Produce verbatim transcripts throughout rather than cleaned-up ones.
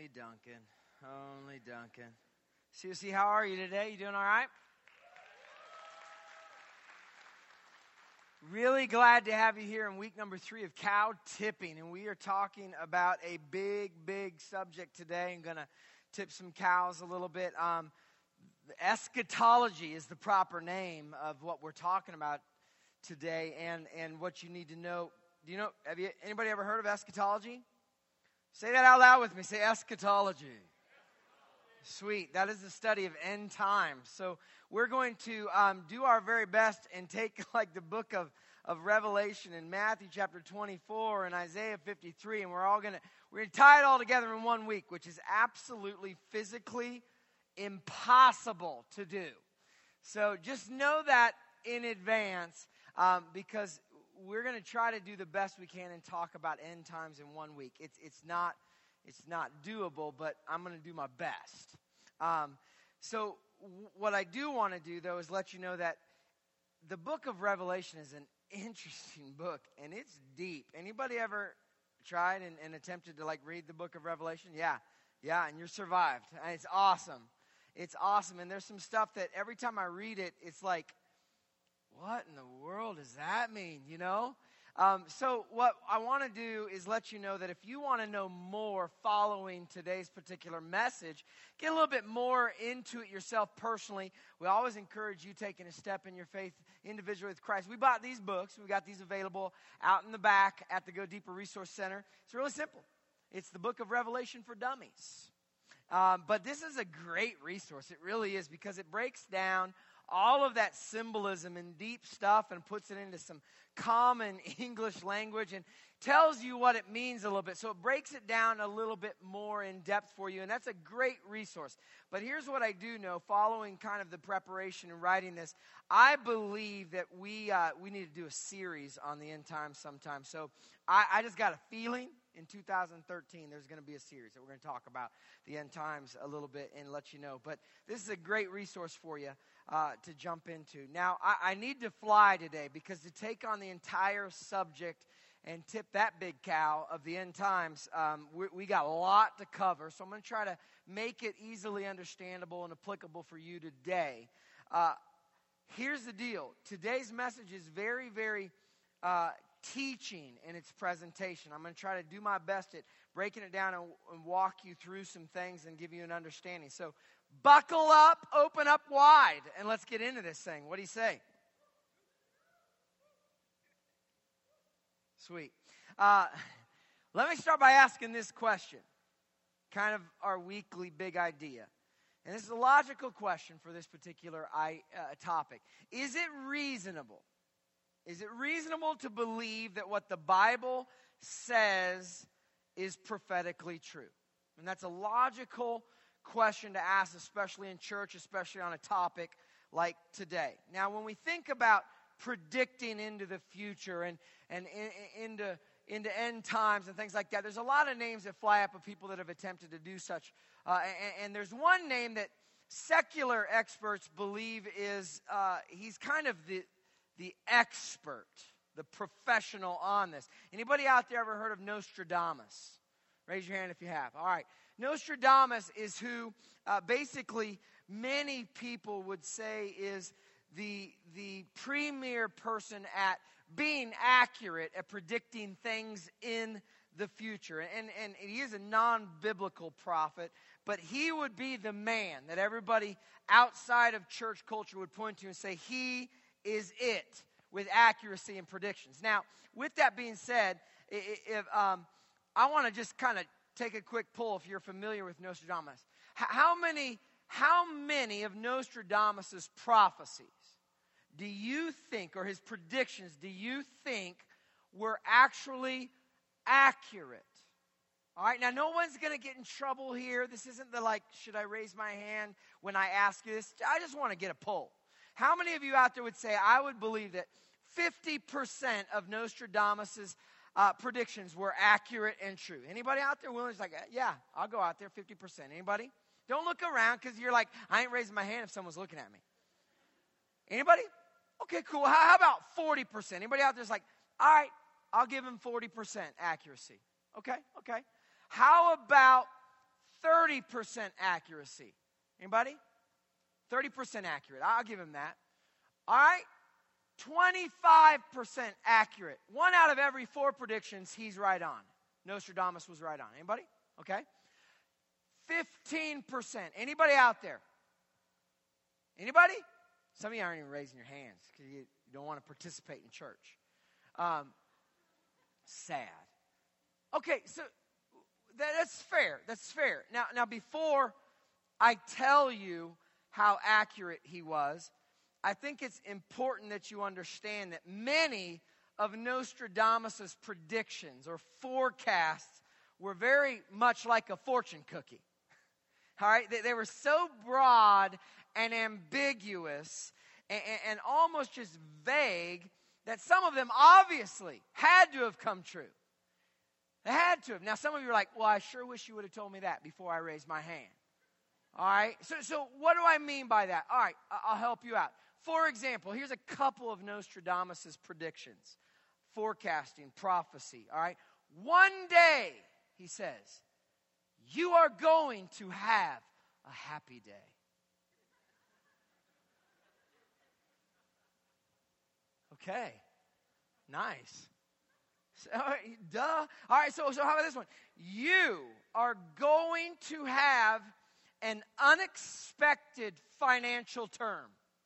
Duncan. Only Duncan. C O C, how are you today? You doing all right? Really glad to have you here in week number three of cow tipping. And we are talking about a big, big subject today. I'm going to tip some cows a little bit. Um, eschatology is the proper name of what we're talking about today, and, and what you need to know. Do you know, have you, anybody ever heard of eschatology? Say that out loud with me. Say eschatology. Sweet. That is the study of end times. So we're going to um, do our very best and take like the book of, of Revelation and Matthew chapter twenty-four and Isaiah fifty-three, and we're all going to we're going to tie it all together in one week, which is absolutely physically impossible to do. So just know that in advance, um, because we're going to try to do the best we can and talk about end times in one week. It's it's not it's not doable, but I'm going to do my best. Um, so w- what I do want to do, though, is let you know that the book of Revelation is an interesting book, and it's deep. Anybody ever tried and, and attempted to like read the book of Revelation? Yeah, yeah, and you're survived. And it's awesome. It's awesome, and there's some stuff that every time I read it, it's like, what in the world does that mean, you know? Um, so what I want to do is let you know that if you want to know more following today's particular message, get a little bit more into it yourself personally. We always encourage you taking a step in your faith individually with Christ. We bought these books. We got these available out in the back at the Go Deeper Resource Center. It's really simple. It's the book of Revelation for Dummies. Um, but this is a great resource. It really is, because it breaks down all of that symbolism and deep stuff and puts it into some common English language and tells you what it means a little bit. So it breaks it down a little bit more in depth for you, and that's a great resource. But here's what I do know, following kind of the preparation and writing this, I believe that we uh, we need to do a series on the end times sometime. So I, I just got a feeling in two thousand thirteen there's going to be a series that we're going to talk about the end times a little bit and let you know. But this is a great resource for you uh, to jump into. Now, I, I need to fly today, because to take on the entire subject and tip that big cow of the end times, um, we, we got a lot to cover. So I'm going to try to make it easily understandable and applicable for you today. Uh, here's the deal. Today's message is very, very uh, teaching in its presentation. I'm going to try to do my best at breaking it down and, and walk you through some things and give you an understanding. So buckle up, open up wide, and let's get into this thing. What do you say? Sweet. Uh, let me start by asking this question, kind of our weekly big idea. And this is a logical question for this particular I, uh, topic. Is it reasonable? Is it reasonable to believe that what the Bible says is prophetically true? And that's a logical question to ask, especially in church, especially on a topic like today. Now, when we think about predicting into the future and, and in, into, into end times and things like that, there's a lot of names that fly up of people that have attempted to do such. Uh, and, and there's one name that secular experts believe is, uh, he's kind of the, the expert, the professional on this. Anybody out there ever heard of Nostradamus? Raise your hand if you have. All right. Nostradamus is who uh, basically many people would say is the the premier person at being accurate at predicting things in the future. And, and he is a non-biblical prophet, but he would be the man that everybody outside of church culture would point to and say, he is it with accuracy and predictions. Now, with that being said, if um, I want to just kind of take a quick poll if you're familiar with Nostradamus. How many, how many of Nostradamus' prophecies do you think, or his predictions, do you think were actually accurate? All right, now no one's going to get in trouble here. This isn't the like, should I raise my hand when I ask you this? I just want to get a poll. How many of you out there would say, I would believe that fifty percent of Nostradamus' uh, predictions were accurate and true? Anybody out there willing to like, yeah, I'll go out there, fifty percent. Anybody? Don't look around, because you're like, I ain't raising my hand if someone's looking at me. Anybody? Okay, cool. How, how about forty percent? Anybody out there's like, all right, I'll give him forty percent accuracy. Okay, okay. How about thirty percent accuracy. Anybody? thirty percent accurate. I'll give him that. All right? twenty-five percent accurate. One out of every four predictions, he's right on. Nostradamus was right on. Anybody? Okay. fifteen percent. Anybody out there? Anybody? Some of you aren't even raising your hands because you, you don't want to participate in church. Um, sad. Okay, so that, that's fair. That's fair. Now, now, before I tell you how accurate he was, I think it's important that you understand that many of Nostradamus' predictions or forecasts were very much like a fortune cookie. All right? They, they were so broad and ambiguous and, and almost just vague that some of them obviously had to have come true. They had to have. Now, some of you are like, well, I sure wish you would have told me that before I raised my hand. All right? So, so what do I mean by that? All right, I'll help you out. For example, here's a couple of Nostradamus' predictions. Forecasting, prophecy, all right? One day, he says, you are going to have a happy day. Okay, nice. So, all right, duh. All right, so, so how about this one? You are going to have an unexpected financial term.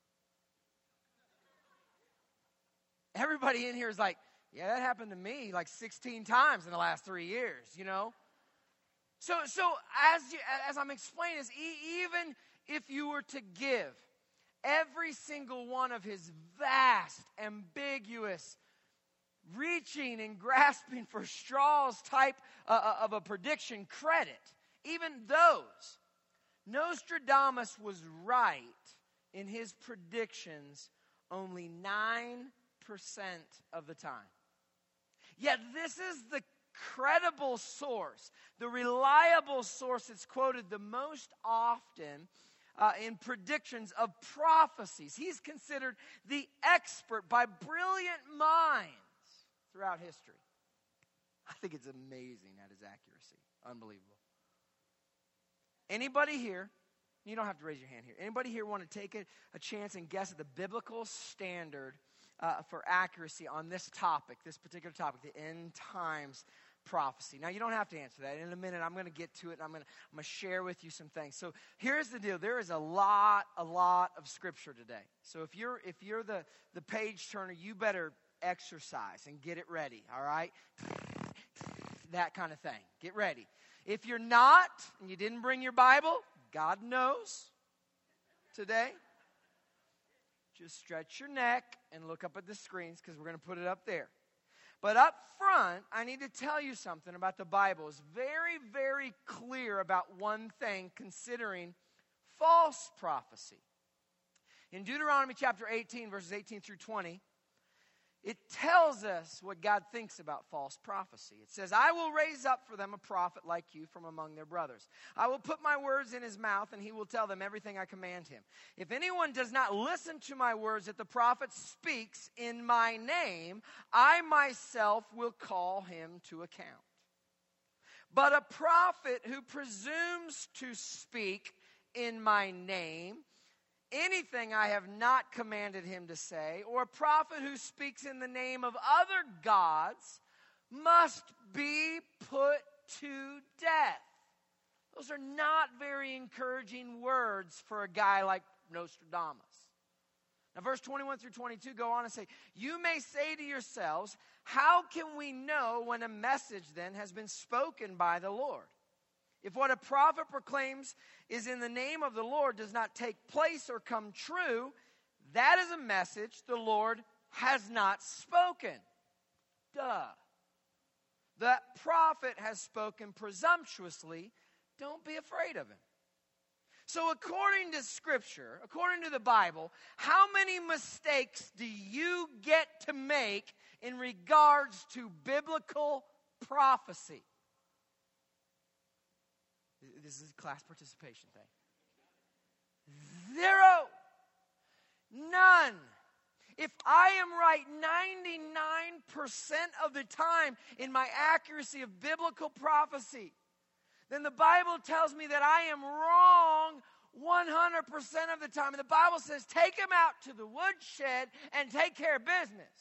Everybody in here is like, yeah, that happened to me like sixteen times in the last three years, you know? So, so as you, as I'm explaining this, e- even if you were to give every single one of his vast, ambiguous, reaching and grasping for straws type uh, of a prediction credit, even those, Nostradamus was right in his predictions only nine percent of the time. Yet this is the credible source, the reliable source that's quoted the most often uh, in predictions of prophecies. He's considered the expert by brilliant minds throughout history. I think it's amazing at his accuracy. Unbelievable. Anybody here, you don't have to raise your hand here, anybody here want to take a, a chance and guess at the biblical standard uh, for accuracy on this topic, this particular topic, the end times prophecy? Now, you don't have to answer that. In a minute, I'm going to get to it, and I'm going to I'm going to share with you some things. So here's the deal. There is a lot, a lot of Scripture today. So if you're if you're the, the page turner, you better exercise and get it ready, all right? That kind of thing. Get ready. If you're not, and you didn't bring your Bible, God knows today. Just stretch your neck and look up at the screens because we're going to put it up there. But up front, I need to tell you something about the Bible. It's very, very clear about one thing considering false prophecy. In Deuteronomy chapter eighteen, verses eighteen through twenty, it tells us what God thinks about false prophecy. It says, I will raise up for them a prophet like you from among their brothers. I will put my words in his mouth, and he will tell them everything I command him. If anyone does not listen to my words that the prophet speaks in my name, I myself will call him to account. But a prophet who presumes to speak in my name anything I have not commanded him to say, or a prophet who speaks in the name of other gods must be put to death. Those are not very encouraging words for a guy like Nostradamus. Now, verse twenty-one through twenty-two go on and say, you may say to yourselves, how can we know when a message then has been spoken by the Lord? If what a prophet proclaims is in the name of the Lord does not take place or come true, that is a message the Lord has not spoken. Duh. The prophet has spoken presumptuously. Don't be afraid of him. So according to Scripture, according to the Bible, how many mistakes do you get to make in regards to biblical prophecy? This is a class participation thing. Zero. None. If I am right ninety-nine percent of the time in my accuracy of biblical prophecy, then the Bible tells me that I am wrong one hundred percent of the time. And the Bible says, take him out to the woodshed and take care of business.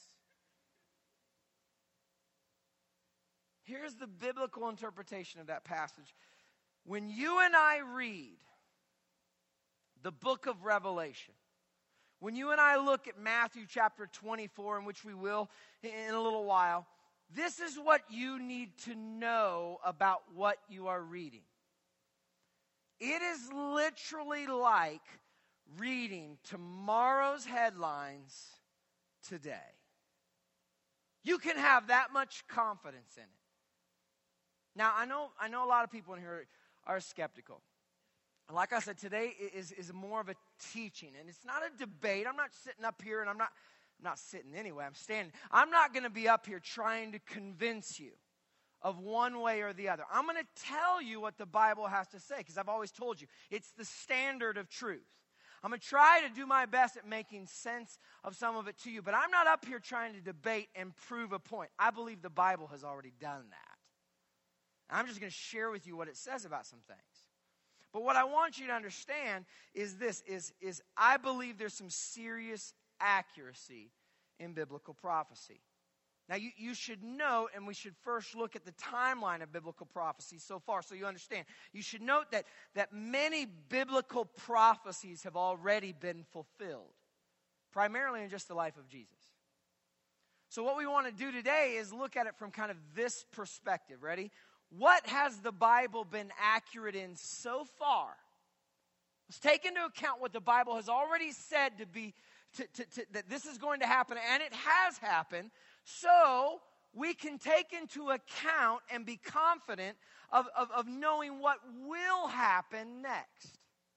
Here's the biblical interpretation of that passage. When you and I read the book of Revelation, when you and I look at Matthew chapter twenty-four, in which we will in a little while, this is what you need to know about what you are reading. It is literally like reading tomorrow's headlines today. You can have that much confidence in it. Now, I know I know a lot of people in here are skeptical. Like I said, today is, is more of a teaching, and it's not a debate. I'm not sitting up here, and I'm not, I'm not sitting anyway. I'm standing. I'm not going to be up here trying to convince you of one way or the other. I'm going to tell you what the Bible has to say, because I've always told you, it's the standard of truth. I'm going to try to do my best at making sense of some of it to you, but I'm not up here trying to debate and prove a point. I believe the Bible has already done that. I'm just going to share with you what it says about some things. But what I want you to understand is this, is, is I believe there's some serious accuracy in biblical prophecy. Now, you, you should note, and we should first look at the timeline of biblical prophecy so far so you understand. You should note that, that many biblical prophecies have already been fulfilled, primarily in just the life of Jesus. So what we want to do today is look at it from kind of this perspective. Ready? What has the Bible been accurate in so far? Let's take into account what the Bible has already said to be, to, to, to, that this is going to happen, and it has happened, so we can take into account and be confident of, of, of knowing what will happen next.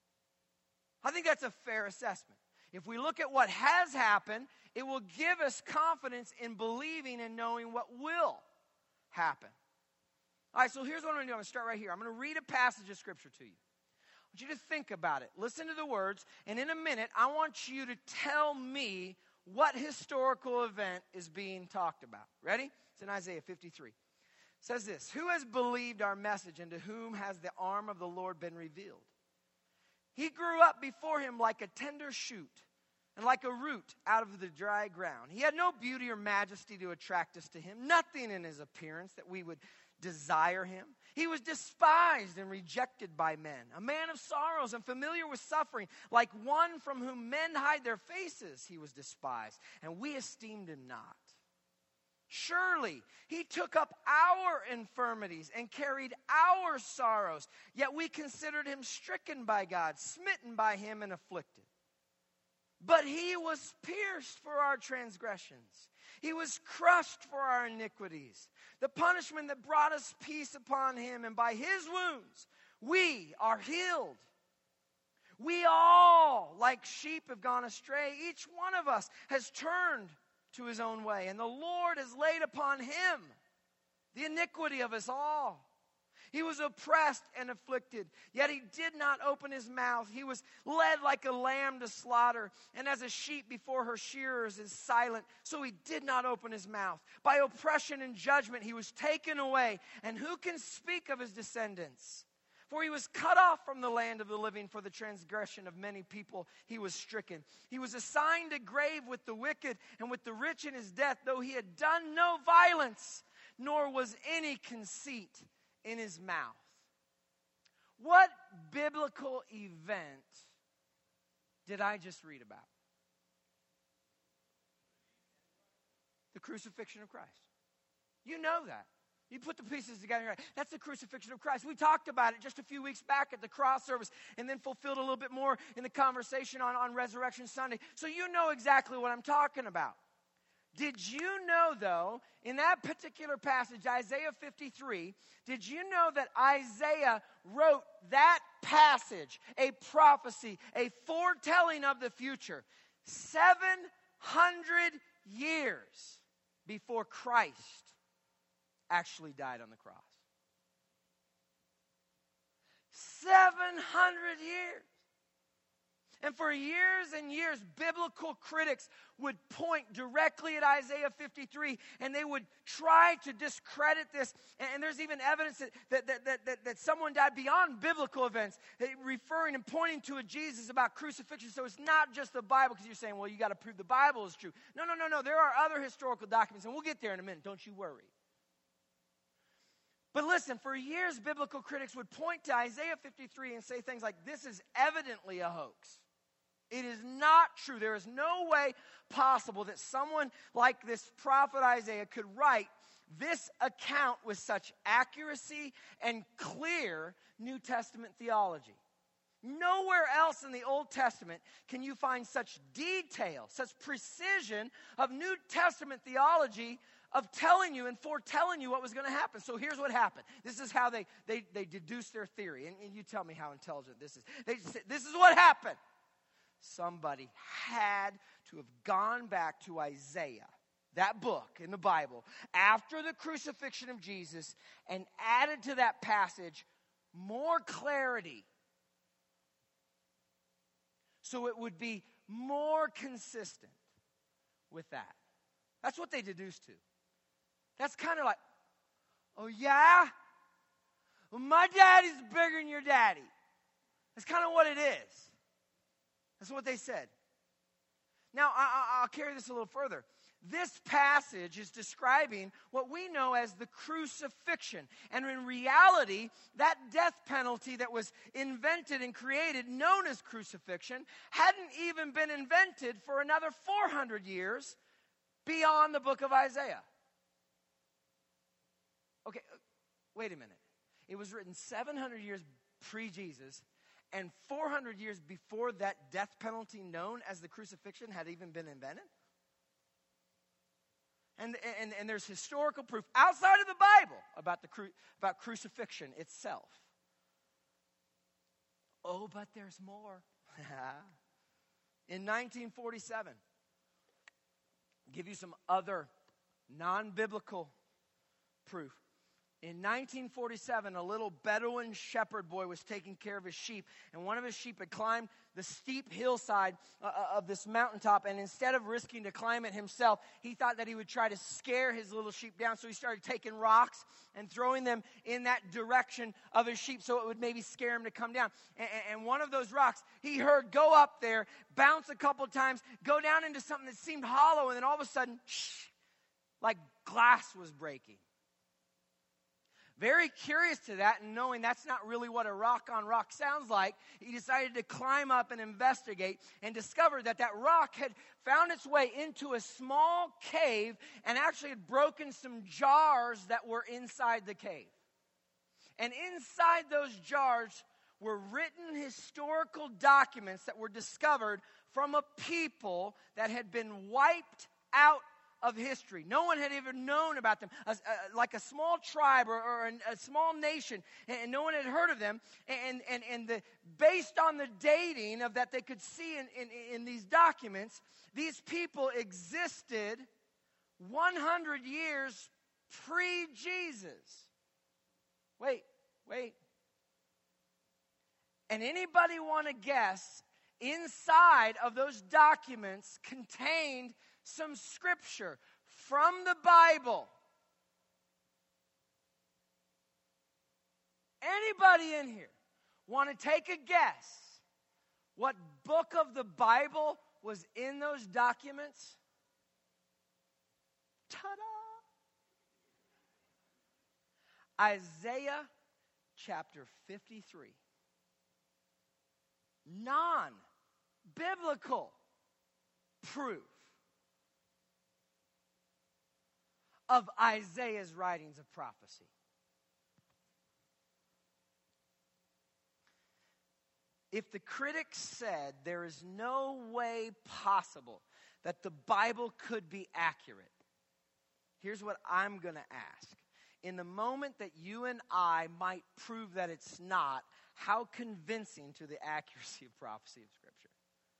I think that's a fair assessment. If we look at what has happened, it will give us confidence in believing and knowing what will happen. All right, so here's what I'm going to do. I'm going to start right here. I'm going to read a passage of Scripture to you. I want you to think about it. Listen to the words, and in a minute, I want you to tell me what historical event is being talked about. Ready? It's in Isaiah fifty-three. It says this, "Who has believed our message, and to whom has the arm of the Lord been revealed? He grew up before him like a tender shoot, and like a root out of the dry ground. He had no beauty or majesty to attract us to him, nothing in his appearance that we would desire him. He was despised and rejected by men, a man of sorrows and familiar with suffering, like one from whom men hide their faces. He was despised, and we esteemed him not. Surely he took up our infirmities and carried our sorrows, yet we considered him stricken by God, smitten by him and afflicted. But he was pierced for our transgressions. He was crushed for our iniquities. The punishment that brought us peace upon him, and by his wounds we are healed. We all, like sheep, have gone astray. Each one of us has turned to his own way, and the Lord has laid upon him the iniquity of us all. He was oppressed and afflicted, yet he did not open his mouth. He was led like a lamb to slaughter, and as a sheep before her shearers is silent, so he did not open his mouth. By oppression and judgment he was taken away, and who can speak of his descendants? For he was cut off from the land of the living, for the transgression of many people he was stricken. He was assigned a grave with the wicked and with the rich in his death, though he had done no violence, nor was any conceit in his mouth." What biblical event did I just read about? The crucifixion of Christ. You know that. You put the pieces together. Right? That's the crucifixion of Christ. We talked about it just a few weeks back at the cross service, and then fulfilled a little bit more in the conversation on, on Resurrection Sunday. So you know exactly what I'm talking about. Did you know, though, in that particular passage, Isaiah fifty-three, did you know that Isaiah wrote that passage, a prophecy, a foretelling of the future, seven hundred years before Christ actually died on the cross? seven hundred years. And for years and years, biblical critics would point directly at Isaiah fifty-three, and they would try to discredit this. And, and there's even evidence that, that, that, that, that someone died beyond biblical events, referring and pointing to a Jesus about crucifixion. So it's not just the Bible, because you're saying, well, you got to prove the Bible is true. No, no, no, no. There are other historical documents, and we'll get there in a minute. Don't you worry. But listen, for years, biblical critics would point to Isaiah fifty-three and say things like, this is evidently a hoax. It is not true. There is no way possible that someone like this prophet Isaiah could write this account with such accuracy and clear New Testament theology. Nowhere else in the Old Testament can you find such detail, such precision of New Testament theology of telling you and foretelling you what was going to happen. So here's what happened. This is how they, they, they deduce their theory. And, and you tell me how intelligent this is. They say, this is what happened. Somebody had to have gone back to Isaiah, that book in the Bible, after the crucifixion of Jesus, and added to that passage more clarity, so it would be more consistent with that. That's what they deduced to. That's kind of like, oh yeah? Well, my daddy's bigger than your daddy. That's kind of what it is. That's what they said. Now, I, I'll carry this a little further. This passage is describing what we know as the crucifixion. And in reality, that death penalty that was invented and created, known as crucifixion, hadn't even been invented for another four hundred years beyond the book of Isaiah. Okay, wait a minute. It was written seven hundred years pre-Jesus, and four hundred years before that death penalty known as the crucifixion had even been invented? And, and, and there's historical proof outside of the Bible about, the cru- about crucifixion itself. Oh, but there's more. In nineteen forty-seven, I'll give you some other non-biblical proof. In nineteen forty-seven, a little Bedouin shepherd boy was taking care of his sheep, and one of his sheep had climbed the steep hillside uh, of this mountaintop, and instead of risking to climb it himself, he thought that he would try to scare his little sheep down, so he started taking rocks and throwing them in that direction of his sheep so it would maybe scare him to come down. And, and one of those rocks he heard go up there, bounce a couple times, go down into something that seemed hollow, and then all of a sudden, shh, like glass was breaking. Very curious to that, and knowing that's not really what a rock on rock sounds like, he decided to climb up and investigate, and discovered that that rock had found its way into a small cave and actually had broken some jars that were inside the cave. And inside those jars were written historical documents that were discovered from a people that had been wiped out of history. No one had ever known about them. A, a, like a small tribe or, or an, a small nation, and, and no one had heard of them. And, and, and the, based on the dating of that they could see in, in, in these documents, these people existed one hundred years pre-Jesus. Wait, wait. And anybody want to guess, inside of those documents contained some scripture from the Bible? Anybody in here want to take a guess what book of the Bible was in those documents? Ta-da! Isaiah chapter fifty-three. Non-biblical proof of Isaiah's writings of prophecy. If the critics said there is no way possible that the Bible could be accurate, here's what I'm going to ask. In the moment that you and I might prove that it's not, how convincing to the accuracy of prophecy of Scripture?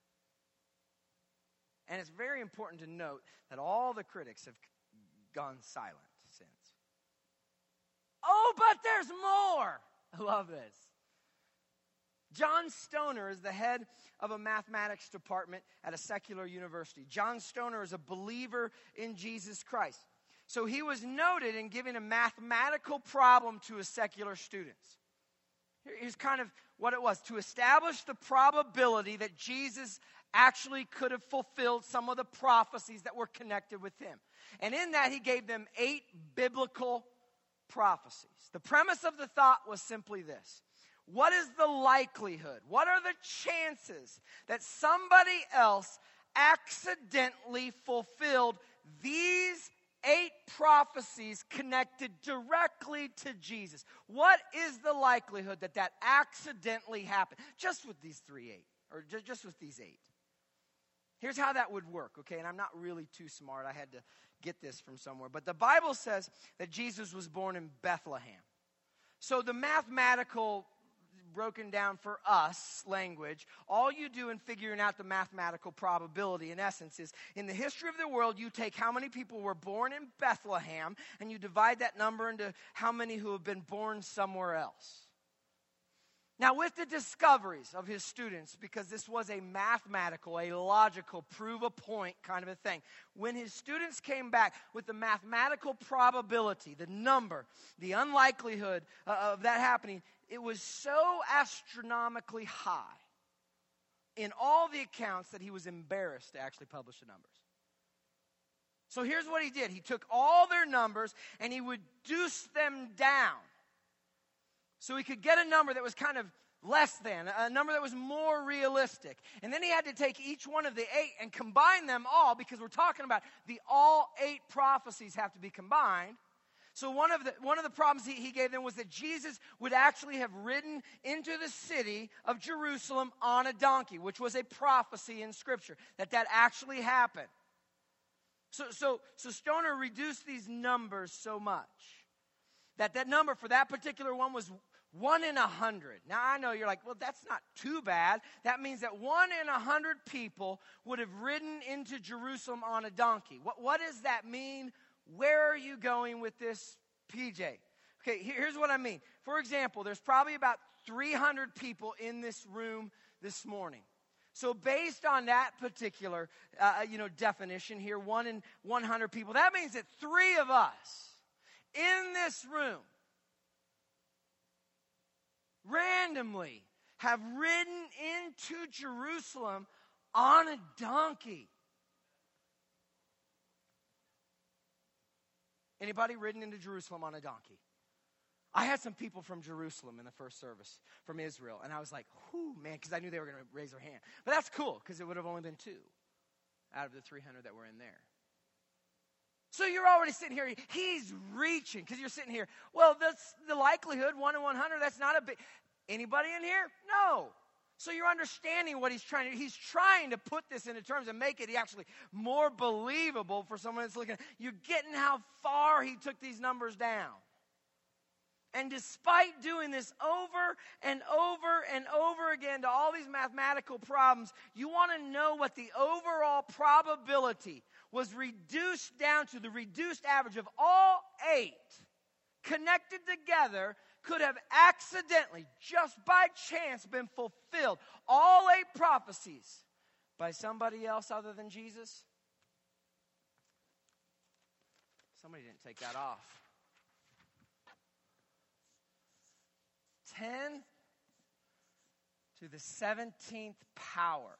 And it's very important to note that all the critics have gone silent since. Oh, but there's more. I love this. John Stoner is the head of a mathematics department at a secular university. John Stoner is a believer in Jesus Christ. So he was noted in giving a mathematical problem to his secular students. Here's kind of what it was: to establish the probability that Jesus actually could have fulfilled some of the prophecies that were connected with him. And in that, he gave them eight biblical prophecies. The premise of the thought was simply this: what is the likelihood, what are the chances that somebody else accidentally fulfilled these eight prophecies connected directly to Jesus? What is the likelihood that that accidentally happened? Just with these three eight, or just, just with these eight. Here's how that would work, okay? And I'm not really too smart. I had to get this from somewhere. But the Bible says that Jesus was born in Bethlehem. So the mathematical, broken down for us language, all you do in figuring out the mathematical probability, in essence, is in the history of the world, you take how many people were born in Bethlehem, and you divide that number into how many who have been born somewhere else. Now, with the discoveries of his students, because this was a mathematical, a logical, prove a point kind of a thing, when his students came back with the mathematical probability, the number, the unlikelihood uh, of that happening, it was so astronomically high in all the accounts that he was embarrassed to actually publish the numbers. So here's what he did. He took all their numbers and he would reduce them down, so he could get a number that was kind of less than, a number that was more realistic. And then he had to take each one of the eight and combine them all, because we're talking about the all eight prophecies have to be combined. So one of the one of the problems he, he gave them was that Jesus would actually have ridden into the city of Jerusalem on a donkey, which was a prophecy in Scripture, that that actually happened. So, so, so Stoner reduced these numbers so much that that number for that particular one was one in a hundred. Now, I know you're like, well, that's not too bad. That means that one in a hundred people would have ridden into Jerusalem on a donkey. What, what does that mean? Where are you going with this, P J? Okay, here's what I mean. For example, there's probably about three hundred people in this room this morning. So based on that particular uh, you know, definition here, one in one hundred people, that means that three of us in this room randomly have ridden into Jerusalem on a donkey. Anybody ridden into Jerusalem on a donkey? I had some people from Jerusalem in the first service, from Israel, and I was like, whew, man, because I knew they were going to raise their hand. But that's cool, because it would have only been two out of the three hundred that were in there. So you're already sitting here, he's reaching, because you're sitting here, well, that's the likelihood, one in one hundred, that's not a big, anybody in here? No. So you're understanding what he's trying to do. He's trying to put this into terms and make it actually more believable for someone that's looking. You're getting how far he took these numbers down. And despite doing this over and over and over again to all these mathematical problems, you want to know what the overall probability was reduced down to. The reduced average of all eight connected together could have accidentally, just by chance, been fulfilled. All eight prophecies by somebody else other than Jesus. Somebody didn't take that off. ten to the seventeenth power.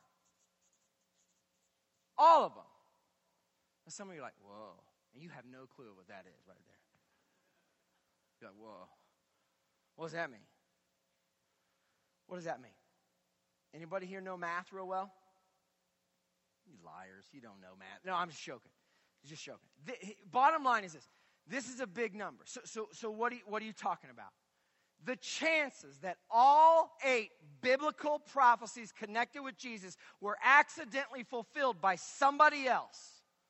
All of them. And some of you are like, whoa. And you have no clue what that is right there. You're like, whoa. What does that mean? What does that mean? Anybody here know math real well? You liars. You don't know math. No, I'm just joking. Just joking. The, bottom line is this. This is a big number. So, so, so what, are you, what are you talking about? The chances that all eight biblical prophecies connected with Jesus were accidentally fulfilled by somebody else,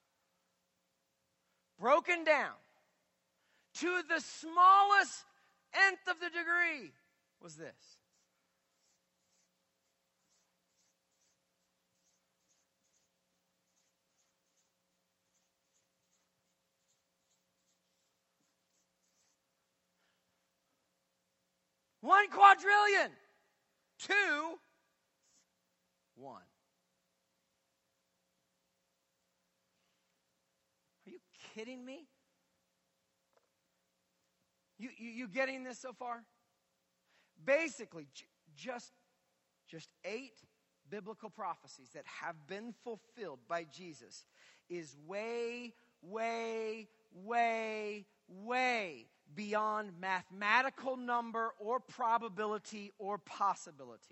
broken down to the smallest nth of the degree, was this. One quadrillion. two, one. Are you kidding me? You, you, you getting this so far? Basically, j- just, just eight biblical prophecies that have been fulfilled by Jesus is way, way, way, way beyond mathematical number or probability or possibility.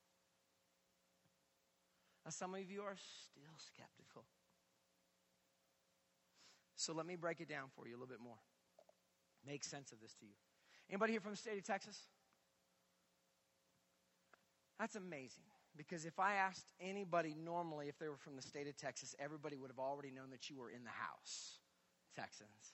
Now, some of you are still skeptical. So let me break it down for you a little bit more. Make sense of this to you. Anybody here from the state of Texas? That's amazing. Because if I asked anybody normally if they were from the state of Texas, everybody would have already known that you were in the house. Texans.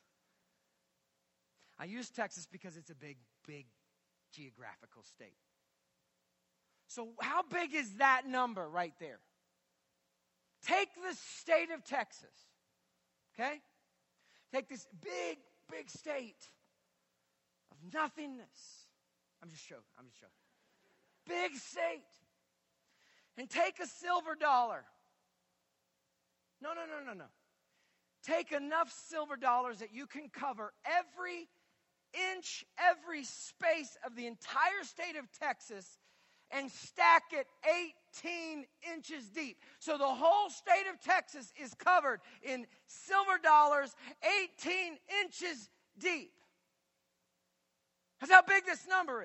I use Texas because it's a big, big geographical state. So how big is that number right there? Take the state of Texas. Okay? Take this big, big state of nothingness. I'm just joking. I'm just joking. Big state. And take a silver dollar. No, no, no, no, no. Take enough silver dollars that you can cover every inch, every space of the entire state of Texas and stack it eighteen inches deep. So the whole state of Texas is covered in silver dollars eighteen inches deep. That's how big this number is.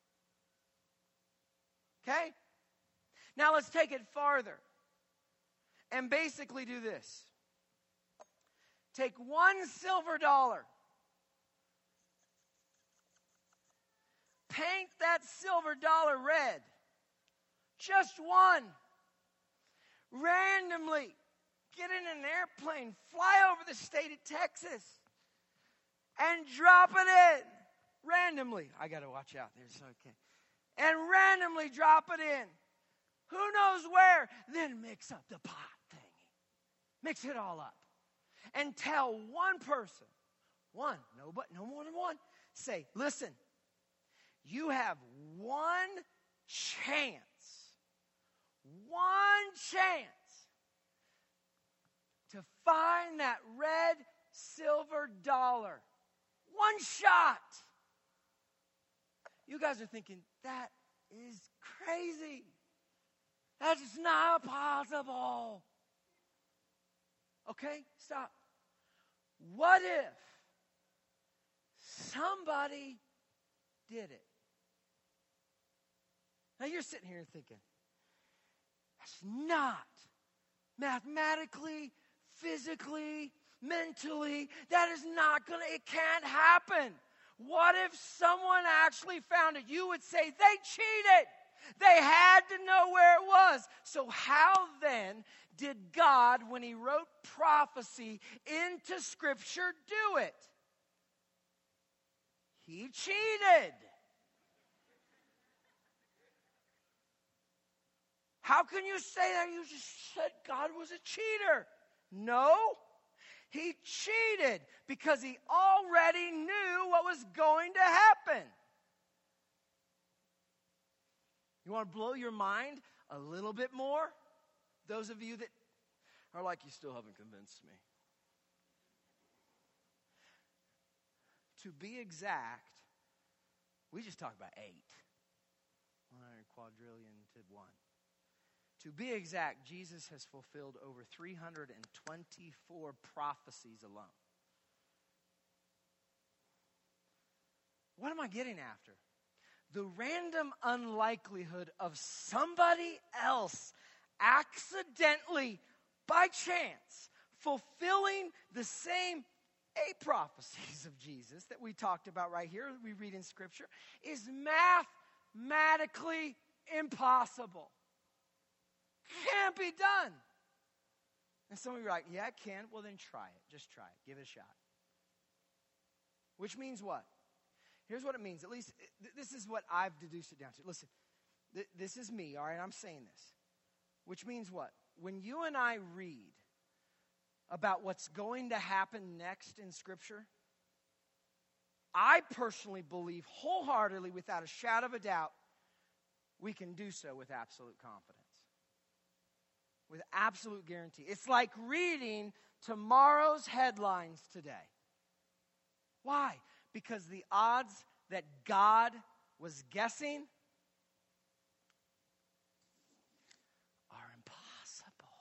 Okay? Now let's take it farther and basically do this. Take one silver dollar. Paint that silver dollar red. Just one. Randomly get in an airplane, fly over the state of Texas, and drop it in. Randomly. I got to watch out there so I can. And randomly drop it in. Who knows where? Then mix up the pot thingy. Mix it all up. And tell one person, one, no, but no more than one, say, listen, you have one chance, one chance to find that red silver dollar. One shot. You guys are thinking, that is crazy. That's not possible. Okay, stop. What if somebody did it? Now you're sitting here thinking, that's not mathematically, physically, mentally, that is not going to, it can't happen. What if someone actually found it? You would say, they cheated. They had to know where it was. So how then did God, when he wrote prophecy into Scripture, do it? He cheated. How can you say that? You just said God was a cheater. No, he cheated because he already knew what was going to happen. You want to blow your mind a little bit more? Those of you that are like, you still haven't convinced me. To be exact, we just talked about eight. one hundred quadrillion to one. To be exact, Jesus has fulfilled over three hundred twenty-four prophecies alone. What am I getting after? The random unlikelihood of somebody else accidentally, by chance, fulfilling the same eight prophecies of Jesus that we talked about right here, that we read in Scripture, is mathematically impossible. Can't be done. And some of you are like, yeah, it can. Well, then try it. Just try it. Give it a shot. Which means what? Here's what it means. At least th- this is what I've deduced it down to. Listen, th- this is me, all right? I'm saying this. Which means what? When you and I read about what's going to happen next in Scripture, I personally believe wholeheartedly, without a shadow of a doubt, we can do so with absolute confidence. With absolute guarantee. It's like reading tomorrow's headlines today. Why? Because the odds that God was guessing are impossible.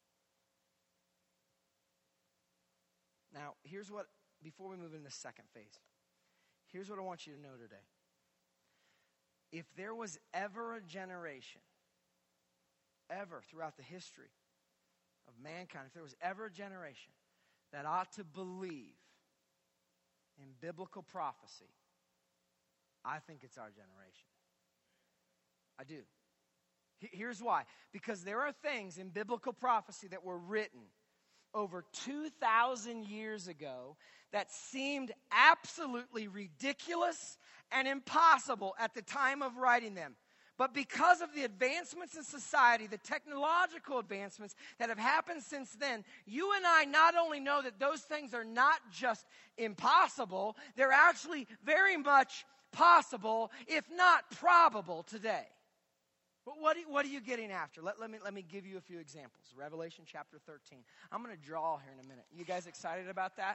Now, here's what, before we move into the second phase, here's what I want you to know today. If there was ever a generation, ever throughout the history of mankind, if there was ever a generation that ought to believe in biblical prophecy, I think it's our generation. I do. Here's why. Because there are things in biblical prophecy that were written over two thousand years ago that seemed absolutely ridiculous and impossible at the time of writing them. But because of the advancements in society, the technological advancements that have happened since then, you and I not only know that those things are not just impossible, they're actually very much possible, if not probable, today. But what, are, what are you getting after? Let, let, me, let me give you a few examples. Revelation chapter thirteen. I'm going to draw here in a minute. You guys excited about that?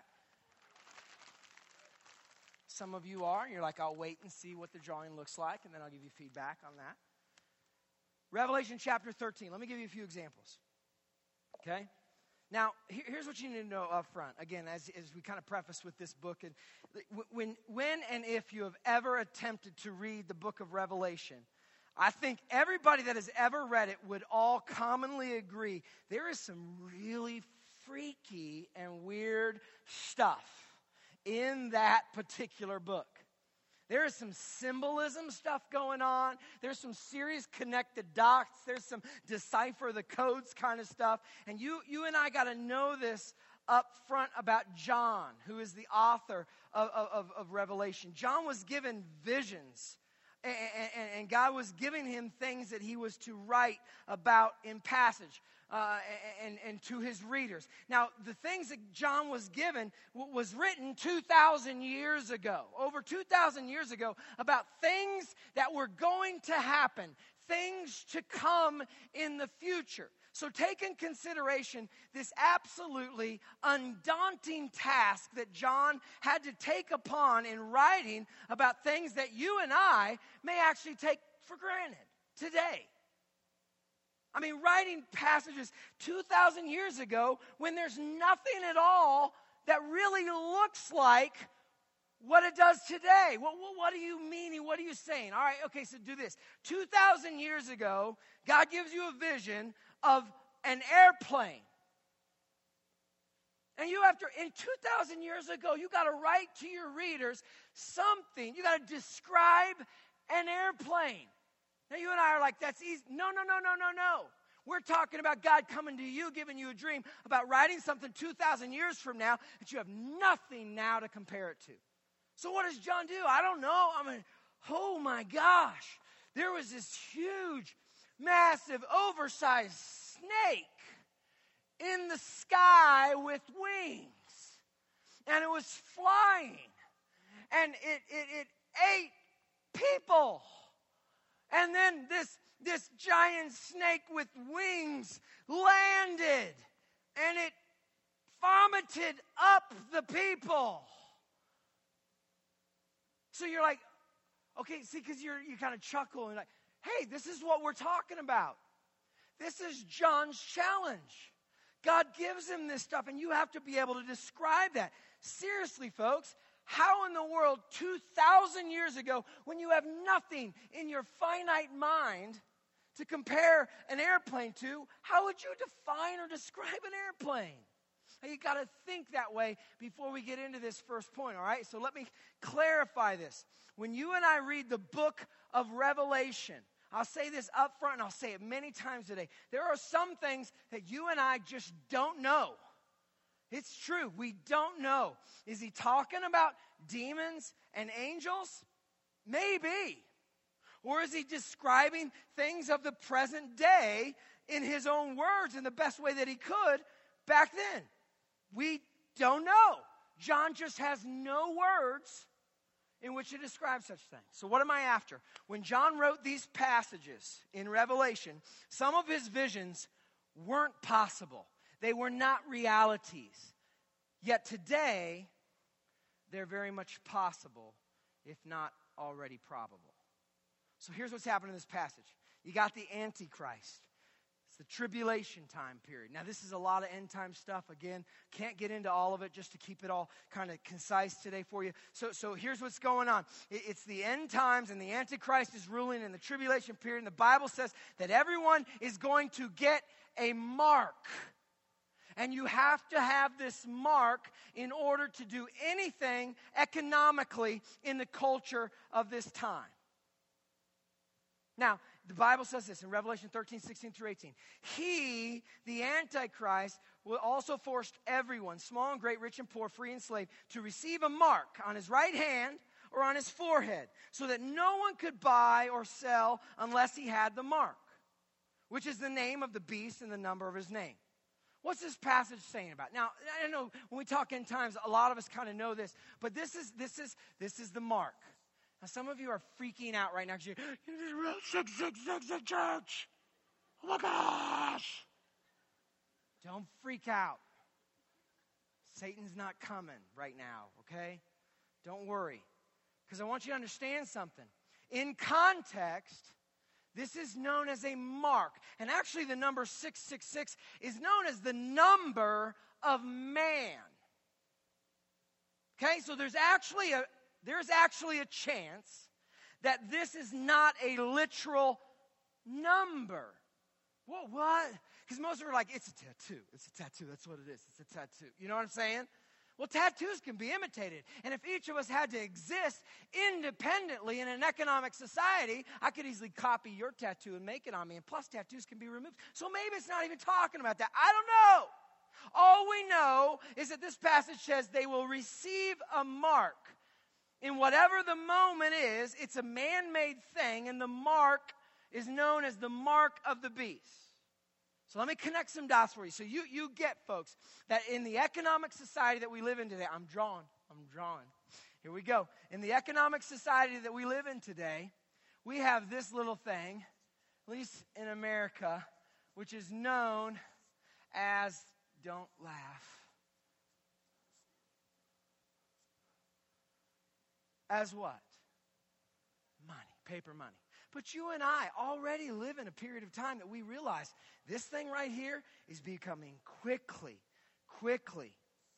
Some of you are, and you're like, I'll wait and see what the drawing looks like, and then I'll give you feedback on that. Revelation chapter thirteen. Let me give you a few examples. Okay? Now, here, here's what you need to know up front. Again, as, as we kind of preface with this book, and when, when and if you have ever attempted to read the book of Revelation, I think everybody that has ever read it would all commonly agree there is some really freaky and weird stuff in that particular book. There is some symbolism stuff going on. There's some serious connected dots. There's some decipher the codes kind of stuff. And you, you and I got to know this up front about John, who is the author of, of, of Revelation. John was given visions. And, and, and God was giving him things that he was to write about in passage uh, and, and to his readers. Now, the things that John was given w- was written two thousand years ago, over two thousand years ago, about things that were going to happen, things to come in the future. So take in consideration this absolutely undaunting task that John had to take upon in writing about things that you and I may actually take for granted today. I mean, writing passages two thousand years ago when there's nothing at all that really looks like what it does today. What, what, what are you meaning? What are you saying? All right, okay, so do this. two thousand years ago, God gives you a vision of an airplane. And you have to, in two thousand years ago, you got to write to your readers something. You got to describe an airplane. Now you and I are like, that's easy. No, no, no, no, no, no. We're talking about God coming to you, giving you a dream about writing something two thousand years from now that you have nothing now to compare it to. So what does John do? I don't know. I mean, oh my gosh. There was this huge, massive, oversized snake in the sky with wings. And it was flying. And it, it, it ate people. And then this, this giant snake with wings landed. And it vomited up the people. So you're like, okay, see, because you're you kind of chuckle and like, hey, this is what we're talking about. This is John's challenge. God gives him this stuff, and you have to be able to describe that. Seriously, folks, how in the world two thousand years ago, when you have nothing in your finite mind to compare an airplane to, how would you define or describe an airplane? You got to think that way before we get into this first point, all right? So let me clarify this. When you and I read the book of Revelation, I'll say this up front, and I'll say it many times today. There are some things that you and I just don't know. It's true. We don't know. Is he talking about demons and angels? Maybe. Or is he describing things of the present day in his own words in the best way that he could back then? We don't know. John just has no words in which to describe such things. So what am I after? When John wrote these passages in Revelation, some of his visions weren't possible. They were not realities. Yet today, they're very much possible, if not already probable. So here's what's happening in this passage. You got the Antichrist. It's the tribulation time period. Now, this is a lot of end time stuff. Again, can't get into all of it just to keep it all kind of concise today for you. So, so here's what's going on. It's the end times, and the Antichrist is ruling in the tribulation period. And the Bible says that everyone is going to get a mark. And you have to have this mark in order to do anything economically in the culture of this time. Now, the Bible says this in Revelation thirteen, sixteen through eighteen. He, the Antichrist, will also force everyone, small and great, rich and poor, free and slave, to receive a mark on his right hand or on his forehead, so that no one could buy or sell unless he had the mark, which is the name of the beast and the number of his name. What's this passage saying about? Now, I know when we talk end times, a lot of us kind of know this, but this is this is this is the mark. Now, some of you are freaking out right now because you're, you're just real sick, sick, sick, sick church. Oh my gosh. Don't freak out. Satan's not coming right now, okay? Don't worry. Because I want you to understand something. In context, this is known as a mark. And actually the number six six six is known as the number of man. Okay, so there's actually a there's actually a chance that this is not a literal number. What? What? Because most of them are like, it's a tattoo. It's a tattoo. That's what it is. It's a tattoo. You know what I'm saying? Well, tattoos can be imitated. And if each of us had to exist independently in an economic society, I could easily copy your tattoo and make it on me. And plus, tattoos can be removed. So maybe it's not even talking about that. I don't know. All we know is that this passage says they will receive a mark. In whatever the moment is, it's a man-made thing, and the mark is known as the mark of the beast. So let me connect some dots for you. So you, you get, folks, that in the economic society that we live in today, I'm drawing, I'm drawing. Here we go. In the economic society that we live in today, we have this little thing, at least in America, which is known as, don't laugh, as what? Money, paper money. But you and I already live in a period of time that we realize this thing right here is becoming quickly, quickly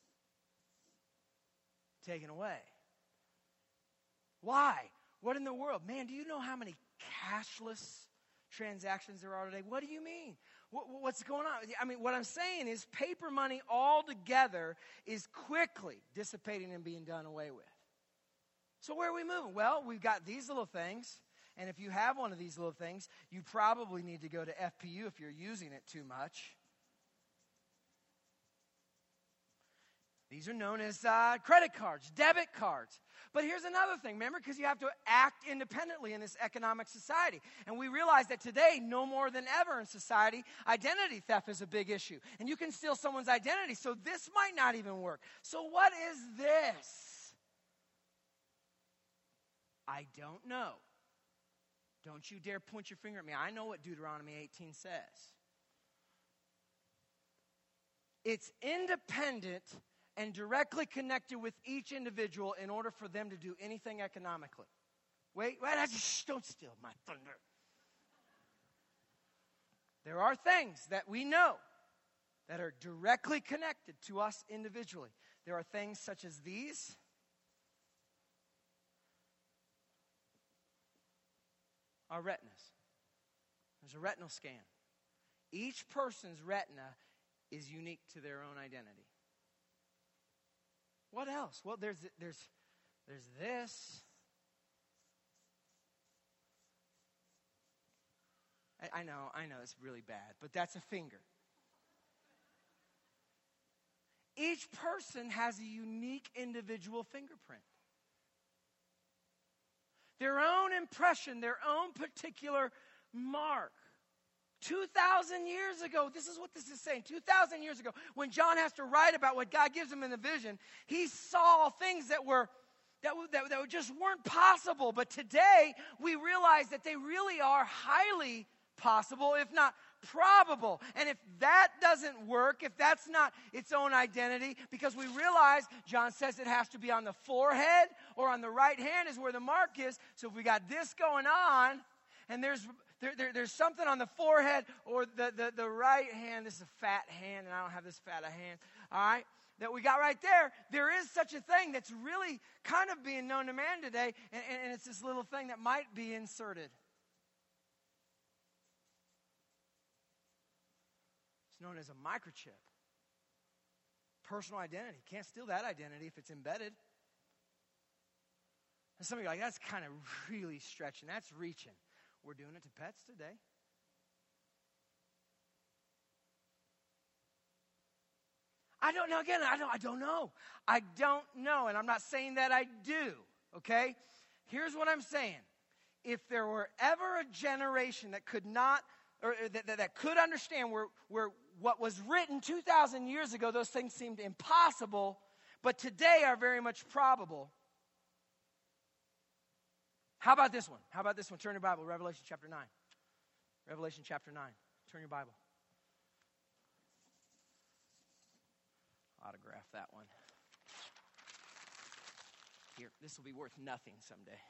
taken away. Why? What in the world? Man, do you know how many cashless transactions there are today? What do you mean? What, what's going on? I mean, what I'm saying is paper money altogether is quickly dissipating and being done away with. So where are we moving? Well, we've got these little things, and if you have one of these little things, you probably need to go to F P U if you're using it too much. These are known as uh, credit cards, debit cards. But here's another thing, remember, because you have to act independently in this economic society. And we realize that today, no more than ever in society, identity theft is a big issue. And you can steal someone's identity, so this might not even work. So what is this? I don't know. Don't you dare point your finger at me. I know what Deuteronomy eighteen says. It's independent and directly connected with each individual in order for them to do anything economically. Wait, wait, I just, shh, don't steal my thunder. There are things that we know that are directly connected to us individually. There are things such as these. Our retinas. There's a retinal scan. Each person's retina is unique to their own identity. What else? Well, there's there's there's this. I, I know, I know, it's really bad, but that's a finger. Each person has a unique individual fingerprint. Their own impression, their own particular mark. two thousand years ago, this is what this is saying. two thousand years ago, when John has to write about what God gives him in the vision, he saw things that were that, that, that just weren't possible. But today, we realize that they really are highly possible, if not probable. And if that doesn't work, if that's not its own identity, because we realize, John says it has to be on the forehead or on the right hand is where the mark is. So if we got this going on, and there's there, there, there's something on the forehead or the, the, the right hand, this is a fat hand, and I don't have this fat a hand, all right, that we got right there, there is such a thing that's really kind of being known to man today, and, and, and it's this little thing that might be inserted. Known as a microchip. Personal identity. Can't steal that identity if it's embedded. And some of you are like, that's kind of really stretching. That's reaching. We're doing it to pets today. I don't know. Again, I don't, I don't know. I don't know. And I'm not saying that I do. Okay? Here's what I'm saying. If there were ever a generation that could not, or that, that, that could understand where, where what was written two thousand years ago, those things seemed impossible, but today are very much probable. How about this one? How about this one? Turn your Bible, Revelation chapter nine. Revelation chapter nine. Turn your Bible. Autograph that one. Here, this will be worth nothing someday.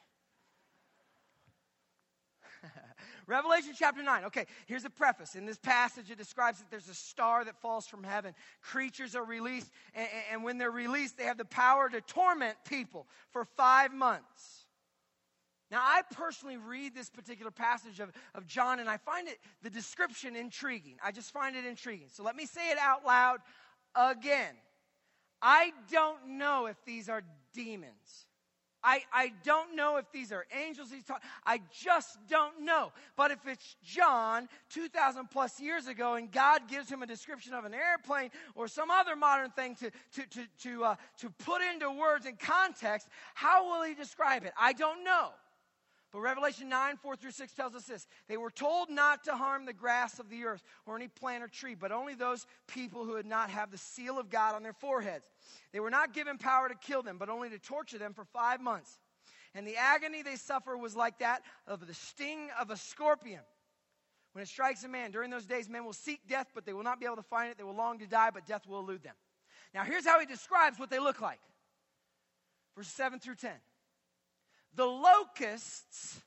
Revelation chapter nine. Okay, here's a preface. In this passage, it describes that there's a star that falls from heaven. Creatures are released, and, and when they're released, they have the power to torment people for five months. Now, I personally read this particular passage of, of John, and I find it, the description, intriguing. I just find it intriguing. So let me say it out loud again. I don't know if these are demons. I, I don't know if these are angels he's talking. I just don't know. But if it's John two thousand plus years ago and God gives him a description of an airplane or some other modern thing to, to, to, to, uh, to put into words and context, how will he describe it? I don't know. But Revelation nine, four through six tells us this. They were told not to harm the grass of the earth or any plant or tree, but only those people who had not have the seal of God on their foreheads. They were not given power to kill them, but only to torture them for five months. And the agony they suffer was like that of the sting of a scorpion. When it strikes a man, during those days men will seek death, but they will not be able to find it. They will long to die, but death will elude them. Now here's how he describes what they look like. Verses seven through ten. The locusts,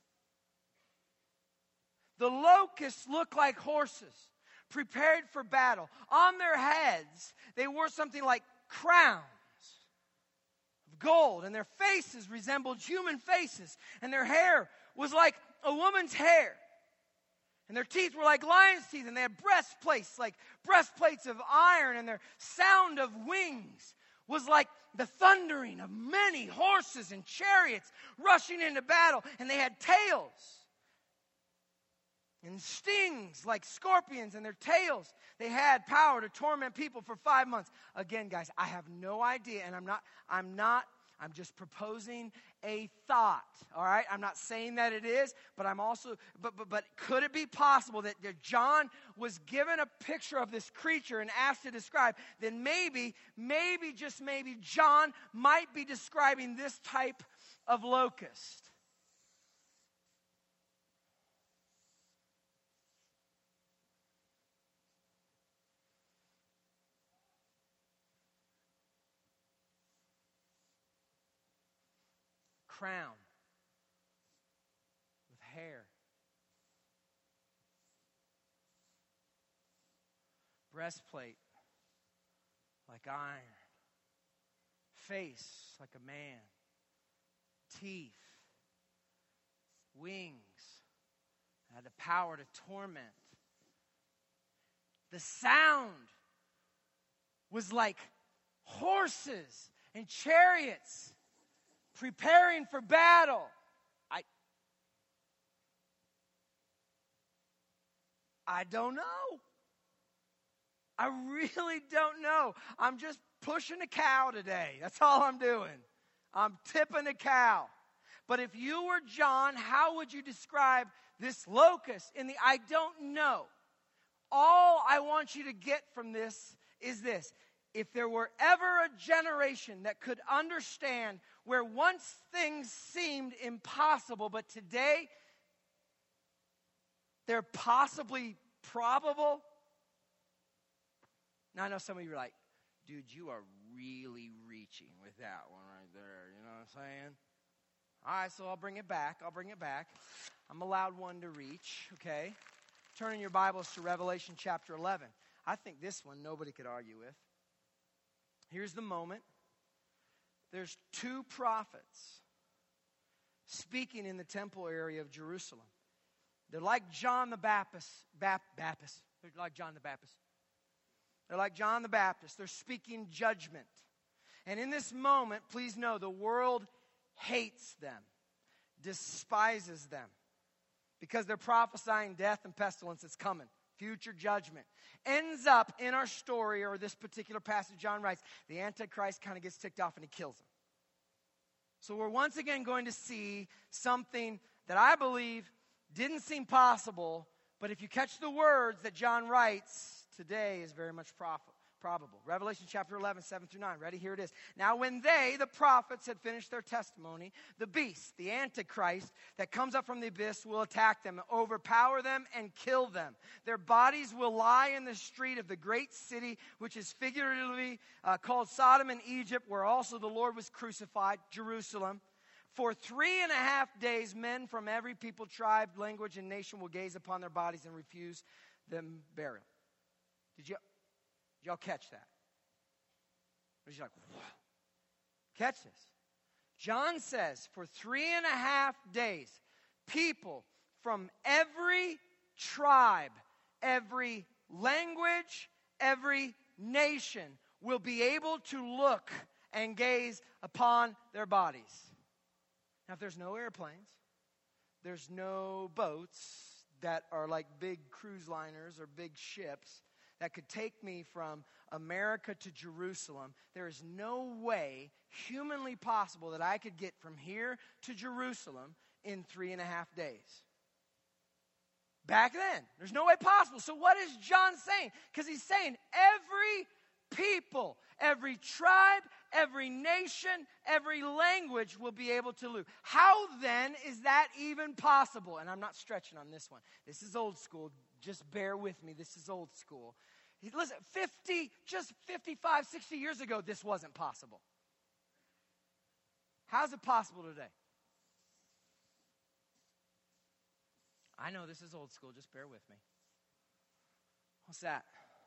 the locusts look like horses, prepared for battle. On their heads, they wore something like crowns of gold, and their faces resembled human faces, and their hair was like a woman's hair. And their teeth were like lion's teeth, and they had breastplates, like breastplates of iron, and their sound of wings was like the thundering of many horses and chariots rushing into battle, and they had tails and stings like scorpions, and their tails, they had power to torment people for five months. Again, guys, I have no idea, and I'm not, I'm not, I'm just proposing a thought, all right? I'm not saying that it is, but I'm also, but, but, but could it be possible that, that John was given a picture of this creature and asked to describe, then maybe, maybe, just maybe, John might be describing this type of locust. Crown with hair, breastplate like iron, face like a man, teeth, wings, had the power to torment. The sound was like horses and chariots preparing for battle. I, I don't know. I really don't know. I'm just pushing a cow today. That's all I'm doing. I'm tipping a cow. But if you were John, how would you describe this locust in the I don't know? All I want you to get from this is this. if there were ever a generation that could understand where once things seemed impossible, but today they're possibly probable. Now I know some of you are like, dude, you are really reaching with that one right there. You know what I'm saying? All right, so I'll bring it back. I'll bring it back. I'm allowed one to reach, okay? Turn in your Bibles to Revelation chapter eleven. I think this one nobody could argue with. Here's the moment. There's two prophets speaking in the temple area of Jerusalem. They're like John the Baptist. Bap, Baptist. They're like John the Baptist. They're like John the Baptist. They're speaking judgment. And in this moment, please know, the world hates them, despises them, because they're prophesying death and pestilence that's coming. Future judgment. Ends up in our story, or this particular passage John writes, the Antichrist kind of gets ticked off and he kills him. So we're once again going to see something that I believe didn't seem possible, but if you catch the words that John writes, today is very much prof- probable. Revelation chapter eleven, seven through nine. Ready? Here it is. Now when they, the prophets, had finished their testimony, the beast, the Antichrist, that comes up from the abyss will attack them, overpower them, and kill them. Their bodies will lie in the street of the great city, which is figuratively uh, called Sodom and Egypt, where also the Lord was crucified, Jerusalem. For three and a half days, men from every people, tribe, language, and nation will gaze upon their bodies and refuse them burial. Did you... Did y'all catch that? Or you're like, wow. Catch this. John says, for three and a half days, people from every tribe, every language, every nation will be able to look and gaze upon their bodies. Now, if there's no airplanes, there's no boats that are like big cruise liners or big ships that could take me from America to Jerusalem, there is no way humanly possible that I could get from here to Jerusalem in three and a half days. Back then, there's no way possible. So what is John saying? Because he's saying every people, every tribe, every nation, every language will be able to live. How then is that even possible? And I'm not stretching on this one. This is old school. Just bear with me. This is old school. Listen, fifty, just fifty-five, sixty years ago, this wasn't possible. How's it possible today? I know this is old school. Just bear with me. What's that?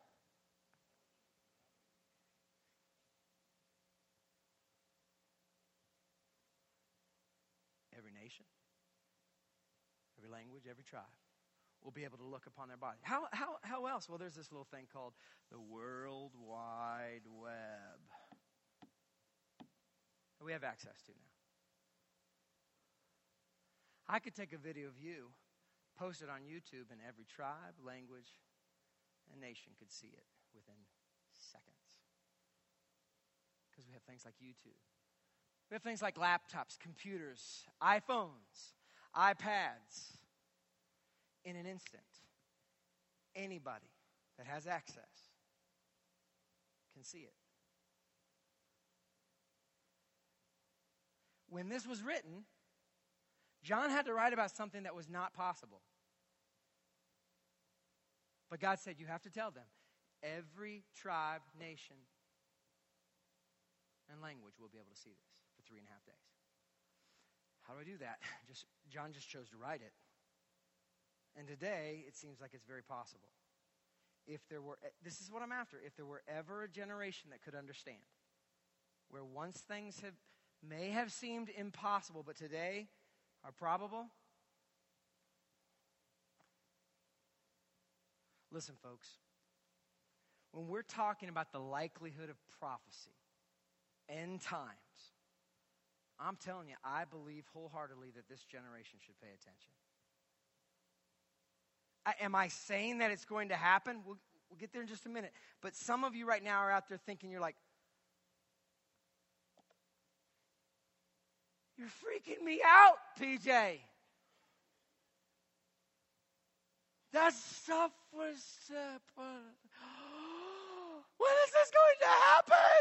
Every nation, every language, every tribe will be able to look upon their body. How, how, how else? Well, there's this little thing called the World Wide Web that we have access to now. I could take a video of you, post it on YouTube, and every tribe, language, and nation could see it within seconds. Because we have things like YouTube. We have things like laptops, computers, iPhones, iPads. In an instant, anybody that has access can see it. When this was written, John had to write about something that was not possible. But God said, you have to tell them, every tribe, nation, and language will be able to see this for three and a half days. How do I do that? Just John just chose to write it. And today, it seems like it's very possible. If there were, this is what I'm after, if there were ever a generation that could understand, where once things have, may have seemed impossible, but today are probable. Listen, folks, when we're talking about the likelihood of prophecy, end times, I'm telling you, I believe wholeheartedly that this generation should pay attention. I, am I saying that it's going to happen? We'll, we'll get there in just a minute. But some of you right now are out there thinking, you're like, you're freaking me out, P J. That stuff was, uh, when is this going to happen?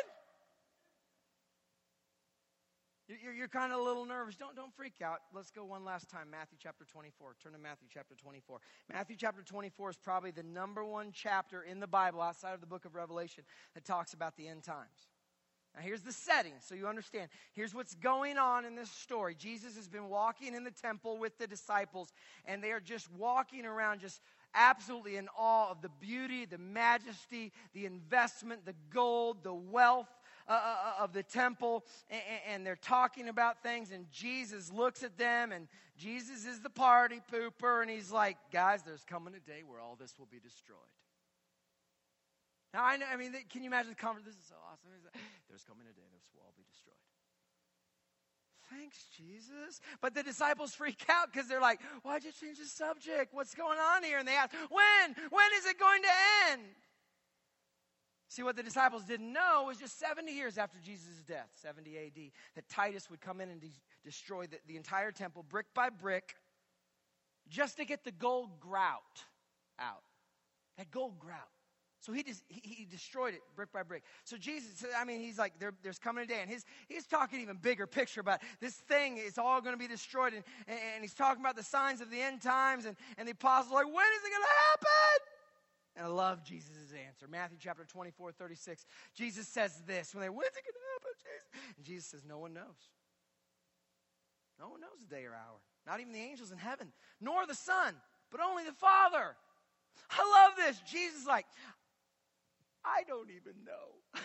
You're, you're kind of a little nervous. Don't, don't freak out. Let's go one last time. Matthew chapter twenty-four. Turn to Matthew chapter twenty-four. Matthew chapter twenty-four is probably the number one chapter in the Bible outside of the book of Revelation that talks about the end times. Now here's the setting so you understand. Here's what's going on in this story. Jesus has been walking in the temple with the disciples, and they are just walking around just absolutely in awe of the beauty, the majesty, the investment, the gold, the wealth uh, uh, of the temple. And, and they're talking about things, and Jesus looks at them, and Jesus is the party pooper, and he's like, guys, there's coming a day where all this will be destroyed. Now, I know, I mean, can you imagine the conference? This is so awesome. There's coming a day this will all be destroyed. Thanks, Jesus. But the disciples freak out because they're like, why'd you change the subject? What's going on here? And they ask, when? When is it going to end? See, what the disciples didn't know was just seventy years after Jesus' death, seventy A D, that Titus would come in and de- destroy the, the entire temple brick by brick just to get the gold grout out. That gold grout. So he, just, he he destroyed it brick by brick. So Jesus, I mean, he's like, there, there's coming a day. And his, he's talking even bigger picture about this thing is all going to be destroyed. And, and, and he's talking about the signs of the end times. And, and the apostles are like, when is it going to happen? And I love Jesus' answer. Matthew chapter twenty-four, thirty-six. Jesus says this. When they, when's it going to happen, Jesus? And Jesus says, no one knows. No one knows the day or hour. Not even the angels in heaven. Nor the Son. But only the Father. I love this. Jesus is like, I don't even know.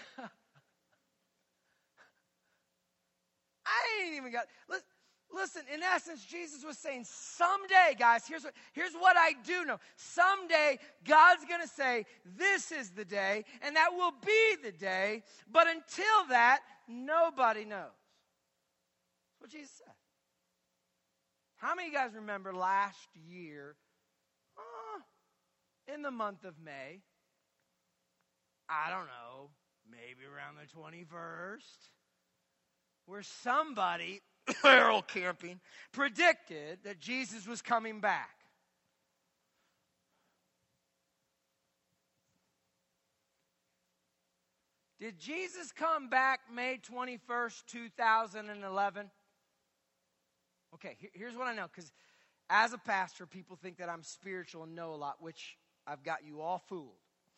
I ain't even got. Listen, listen, in essence, Jesus was saying, someday, guys, here's what, here's what I do know. Someday, God's going to say, this is the day, and that will be the day. But until that, nobody knows. That's what Jesus said. How many of you guys remember last year, uh, in the month of May, I don't know, maybe around the twenty-first, where somebody, Harold Camping, predicted that Jesus was coming back. Did Jesus come back May twenty-first, two thousand eleven? Okay, here's what I know, because as a pastor, people think that I'm spiritual and know a lot, which I've got you all fooled.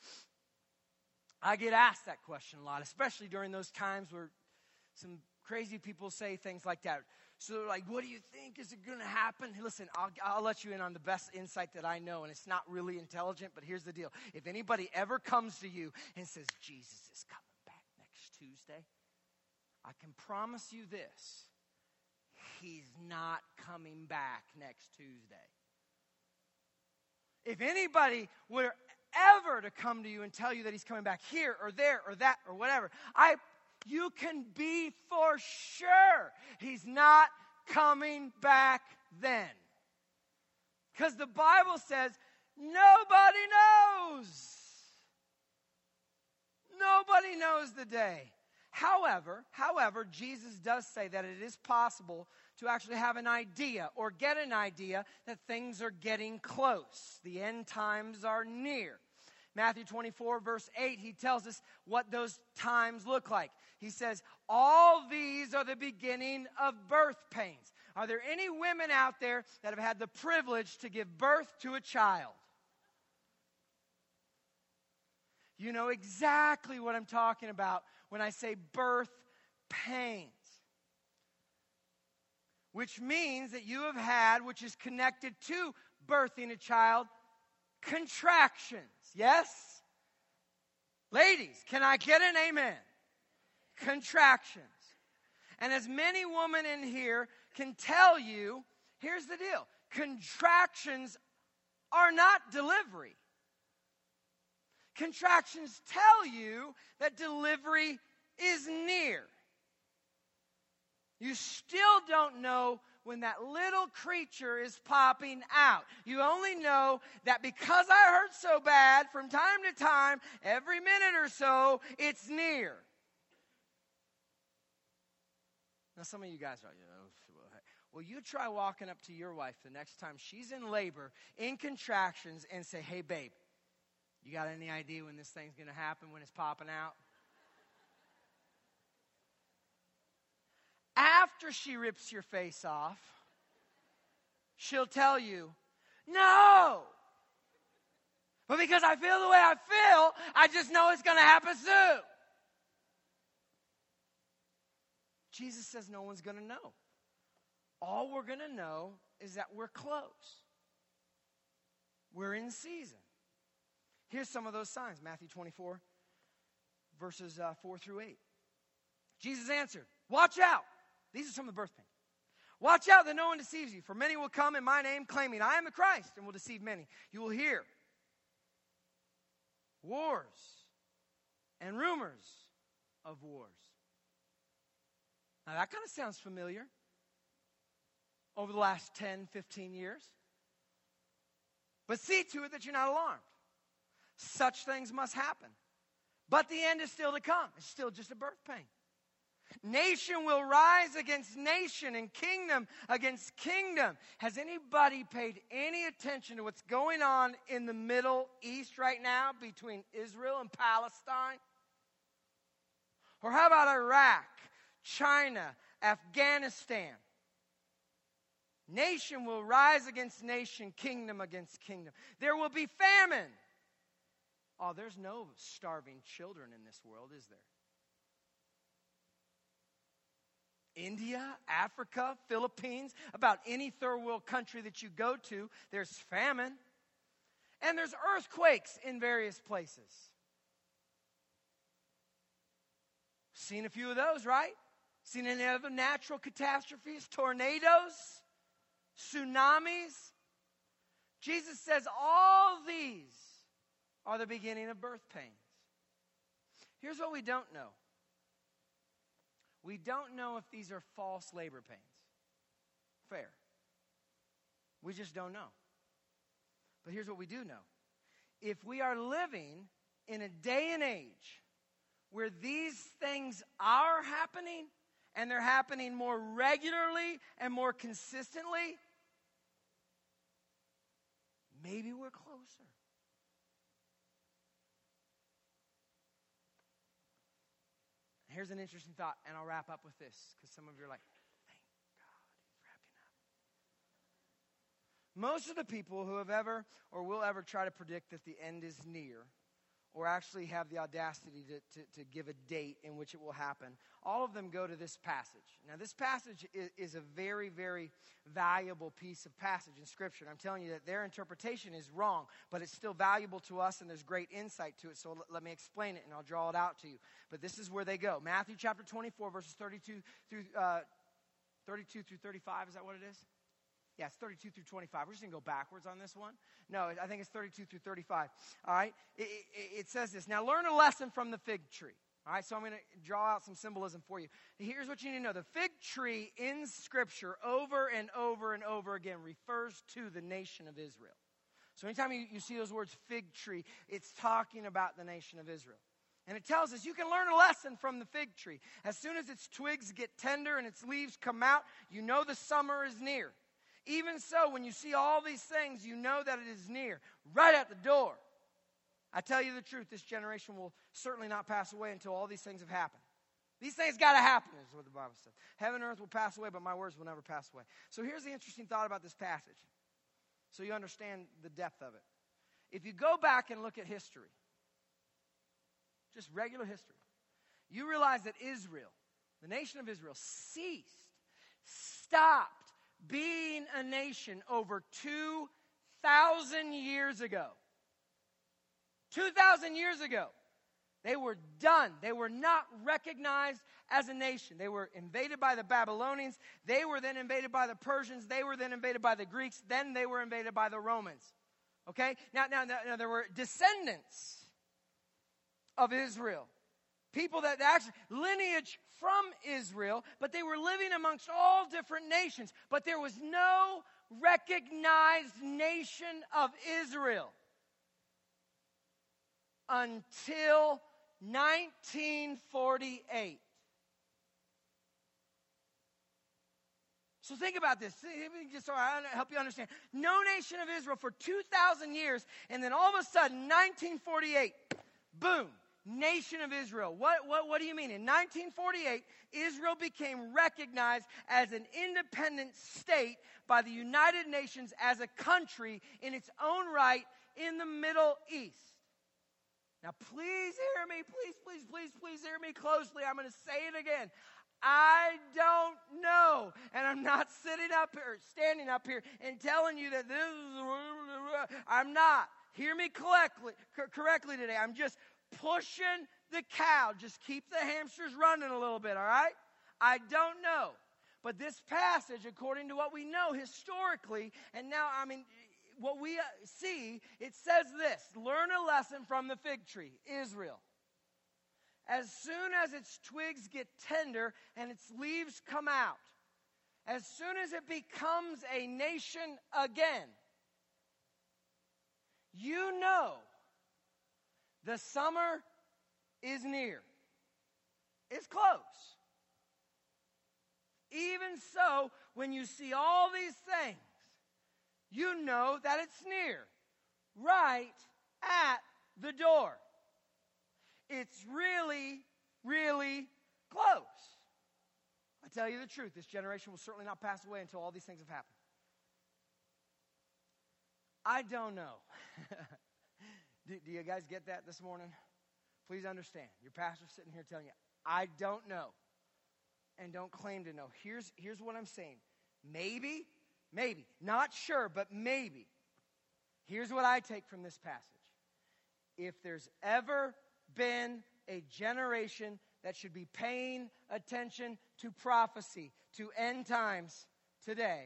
I get asked that question a lot, especially during those times where some crazy people say things like that. So they're like, what do you think? Is it going to happen? Listen, I'll, I'll let you in on the best insight that I know, and it's not really intelligent, but here's the deal. If anybody ever comes to you and says, Jesus is coming back next Tuesday, I can promise you this. He's not coming back next Tuesday. If anybody were ever to come to you and tell you that he's coming back here or there or that or whatever, I, you can be for sure he's not coming back then. Because the Bible says nobody knows. Nobody knows the day. However, however, Jesus does say that it is possible to actually have an idea or get an idea that things are getting close. The end times are near. Matthew twenty-four, verse eight, he tells us what those times look like. He says, all these are the beginning of birth pains. Are there any women out there that have had the privilege to give birth to a child? You know exactly what I'm talking about when I say birth pains. Which means that you have had, which is connected to birthing a child, contractions. Yes? Ladies, can I get an amen? Contractions. And as many women in here can tell you, here's the deal. Contractions are not delivery. Contractions tell you that delivery is near. You still don't know when that little creature is popping out. You only know that because I hurt so bad from time to time, every minute or so, it's near. Now, some of you guys are like, you know, well, you try walking up to your wife the next time she's in labor, in contractions, and say, hey, babe, You got any idea when this thing's going to happen, when it's popping out? After she rips your face off, she'll tell you, no. But because I feel the way I feel, I just know it's going to happen soon. Jesus says no one's going to know. All we're going to know is that we're close. We're in season. Here's some of those signs. Matthew twenty-four, verses uh, four through eight. Jesus answered, watch out. These are some of the birth pains. Watch out that no one deceives you, for many will come in my name claiming I am the Christ and will deceive many. You will hear wars and rumors of wars. Now that kind of sounds familiar over the last ten, fifteen years. But see to it that you're not alarmed. Such things must happen. But the end is still to come. It's still just a birth pain. Nation will rise against nation and kingdom against kingdom. Has anybody paid any attention to what's going on in the Middle East right now between Israel and Palestine? Or how about Iraq, China, Afghanistan? Nation will rise against nation, kingdom against kingdom. There will be famine. Oh, there's no starving children in this world, is there? India, Africa, Philippines, about any third world country that you go to, there's famine. And there's earthquakes in various places. Seen a few of those, right? Seen any other natural catastrophes, tornadoes, tsunamis. Jesus says all these are the beginning of birth pains. Here's what we don't know. We don't know if these are false labor pains. Fair. We just don't know. But here's what we do know. If we are living in a day and age where these things are happening, and they're happening more regularly and more consistently, maybe we're closer. Here's an interesting thought, and I'll wrap up with this, because some of you are like, thank God he's wrapping up. Most of the people who have ever or will ever try to predict that the end is near, or actually have the audacity to, to, to give a date in which it will happen, all of them go to this passage. Now, this passage is, is a very, very valuable piece of passage in Scripture. And I'm telling you that their interpretation is wrong, but it's still valuable to us, and there's great insight to it. So let, let me explain it, and I'll draw it out to you. But this is where they go. Matthew chapter twenty-four, verses thirty-two through uh, thirty-two through thirty-five. Is that what it is? Yeah, it's thirty-two through twenty-five. We're just going to go backwards on this one. No, I think it's thirty-two through thirty-five. All right? It, it, it says this. Now, learn a lesson from the fig tree. All right? So I'm going to draw out some symbolism for you. Here's what you need to know. The fig tree in Scripture over and over and over again refers to the nation of Israel. So anytime you, you see those words fig tree, it's talking about the nation of Israel. And it tells us you can learn a lesson from the fig tree. As soon as its twigs get tender and its leaves come out, you know the summer is near. Even so, when you see all these things, you know that it is near, right at the door. I tell you the truth, this generation will certainly not pass away until all these things have happened. These things got to happen, is what the Bible says. Heaven and earth will pass away, but my words will never pass away. So here's the interesting thought about this passage, so you understand the depth of it. If you go back and look at history, just regular history, you realize that Israel, the nation of Israel, ceased, stopped being a nation over two thousand years ago. two thousand years ago. They were done. They were not recognized as a nation. They were invaded by the Babylonians. They were then invaded by the Persians. They were then invaded by the Greeks. Then they were invaded by the Romans. Okay? Now, now, now, now there were descendants of Israel. People that actually, lineage from Israel, but they were living amongst all different nations. But there was no recognized nation of Israel until nineteen forty-eight. So think about this, just so I help you understand. No nation of Israel for two thousand years, and then all of a sudden, nineteen forty-eight, boom, nation of Israel. What, what, what do you mean? In nineteen forty-eight, Israel became recognized as an independent state by the United Nations as a country in its own right in the Middle East. Now, please hear me, please, please, please, please hear me closely. I'm going to say it again. I don't know, and I'm not sitting up here, standing up here and telling you that this is, I'm not. Hear me correctly, correctly today. I'm just pushing the cow. Just keep the hamsters running a little bit, all right? I don't know. But this passage, according to what we know historically, and now, I mean, what we see, it says this: learn a lesson from the fig tree, Israel. As soon as its twigs get tender and its leaves come out, as soon as it becomes a nation again, you know the summer is near. It's close. Even so, when you see all these things, you know that it's near, right at the door. It's really, really close. I tell you the truth, this generation will certainly not pass away until all these things have happened. I don't know. do, do you guys get that this morning? Please understand. Your pastor's sitting here telling you, I don't know. And don't claim to know. Here's, here's what I'm saying. Maybe, maybe, not sure, but maybe. Here's what I take from this passage. If there's ever been a generation that should be paying attention to prophecy, to end times today,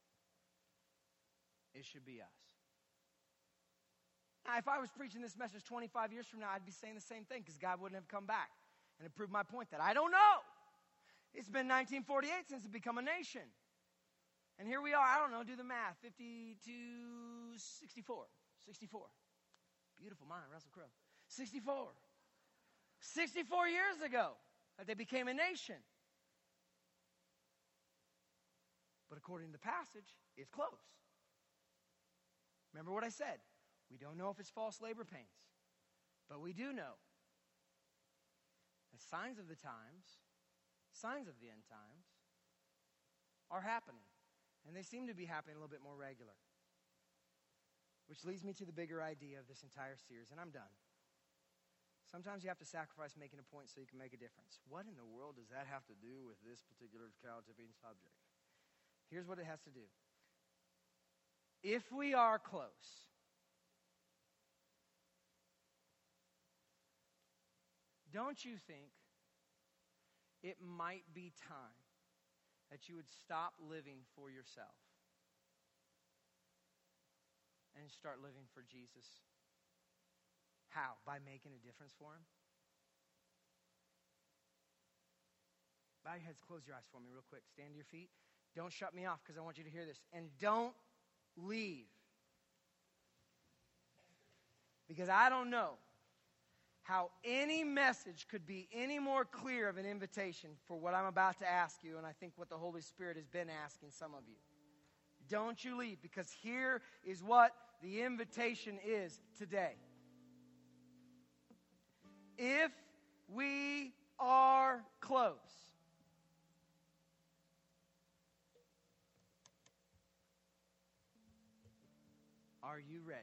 it should be us. Now, if I was preaching this message twenty-five years from now, I'd be saying the same thing because God wouldn't have come back. And it proved my point that I don't know. It's been nineteen forty-eight since it became a nation. And here we are, I don't know, do the math, fifty-two, sixty-four, sixty-four. Beautiful mind, Russell Crowe. sixty-four. sixty-four years ago that they became a nation. But according to the passage, it's close. Remember what I said. We don't know if it's false labor pains. But we do know that signs of the times, signs of the end times, are happening. And they seem to be happening a little bit more regular. Which leads me to the bigger idea of this entire series, and I'm done. Sometimes you have to sacrifice making a point so you can make a difference. What in the world does that have to do with this particular cow tipping subject? Here's what it has to do. If we are close, don't you think it might be time that you would stop living for yourself and start living for Jesus? How? By making a difference for him? Bow your heads, close your eyes for me real quick. Stand to your feet. Don't shut me off because I want you to hear this. And don't leave. Because I don't know how any message could be any more clear of an invitation for what I'm about to ask you, and I think what the Holy Spirit has been asking some of you. Don't you leave, because here is what the invitation is today. If we are close, are you ready?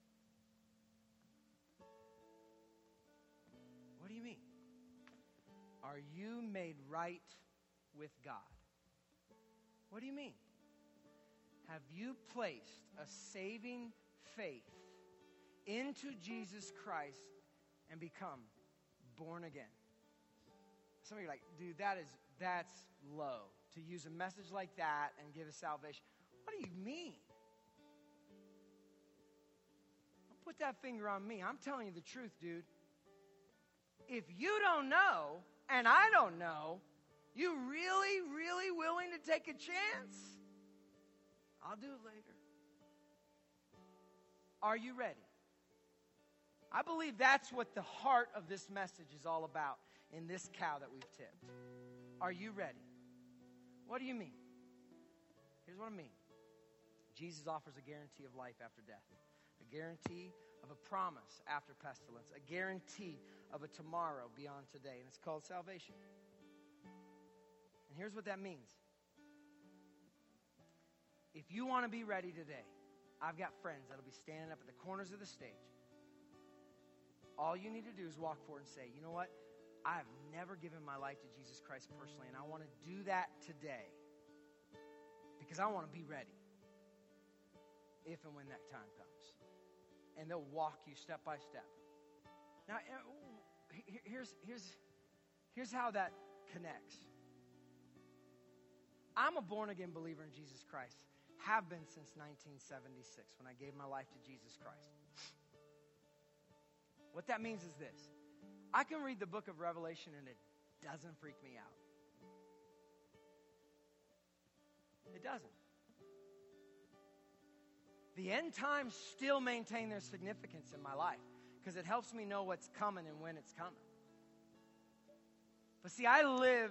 What do you mean? Are you made right with God? What do you mean? Have you placed a saving faith into Jesus Christ and become born again? Some of you are like, dude, that is, that's low. To use a message like that and give a salvation. What do you mean? Don't put that finger on me. I'm telling you the truth, dude. If you don't know, and I don't know, you really, really willing to take a chance? I'll do it later. Are you ready? I believe that's what the heart of this message is all about in this cow that we've tipped. Are you ready? What do you mean? Here's what I mean. Jesus offers a guarantee of life after death, a guarantee of a promise after pestilence, a guarantee of a tomorrow beyond today, and it's called salvation. And here's what that means. If you want to be ready today, I've got friends that'll be standing up at the corners of the stage. All you need to do is walk forward and say, you know what? I've never given my life to Jesus Christ personally, and I want to do that today because I want to be ready if and when that time comes. And they'll walk you step by step. Now, here's, here's, here's how that connects. I'm a born-again believer in Jesus Christ. Have been since nineteen seventy-six when I gave my life to Jesus Christ. What that means is this. I can read the book of Revelation and it doesn't freak me out. It doesn't. The end times still maintain their significance in my life because it helps me know what's coming and when it's coming. But see, I live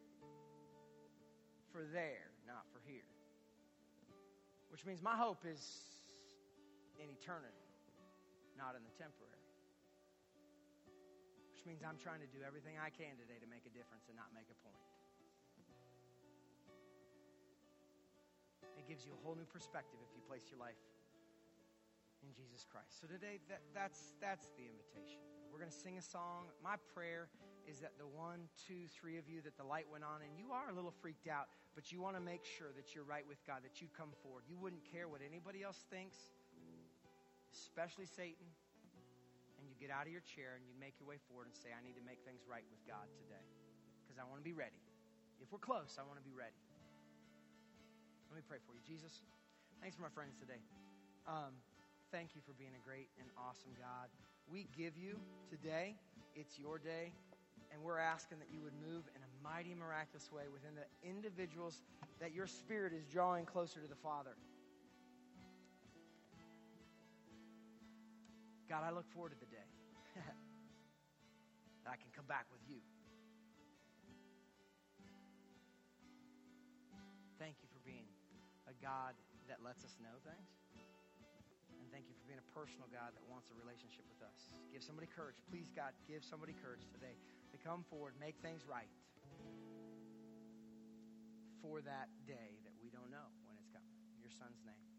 for there, not for here. Which means my hope is in eternity, not in the temporary. Which means I'm trying to do everything I can today to make a difference and not make a point. It gives you a whole new perspective if you place your life in Jesus Christ. So today, that, that's, that's the invitation. We're going to sing a song. My prayer is that the one, two, three of you, that the light went on, and you are a little freaked out, but you want to make sure that you're right with God, that you come forward. You wouldn't care what anybody else thinks, especially Satan, and you get out of your chair and you make your way forward and say, I need to make things right with God today because I want to be ready. If we're close, I want to be ready. Let me pray for you. Jesus, thanks for my friends today. Um, thank you for being a great and awesome God. We give you today. It's your day. And we're asking that you would move in a mighty, miraculous way within the individuals that your Spirit is drawing closer to the Father. God, I look forward to the day that I can come back with you. Thank you for being a God that lets us know things. And thank you for being a personal God that wants a relationship with us. Give somebody courage. Please, God, give somebody courage today to come forward, make things right for that day that we don't know when it's coming. In your Son's name.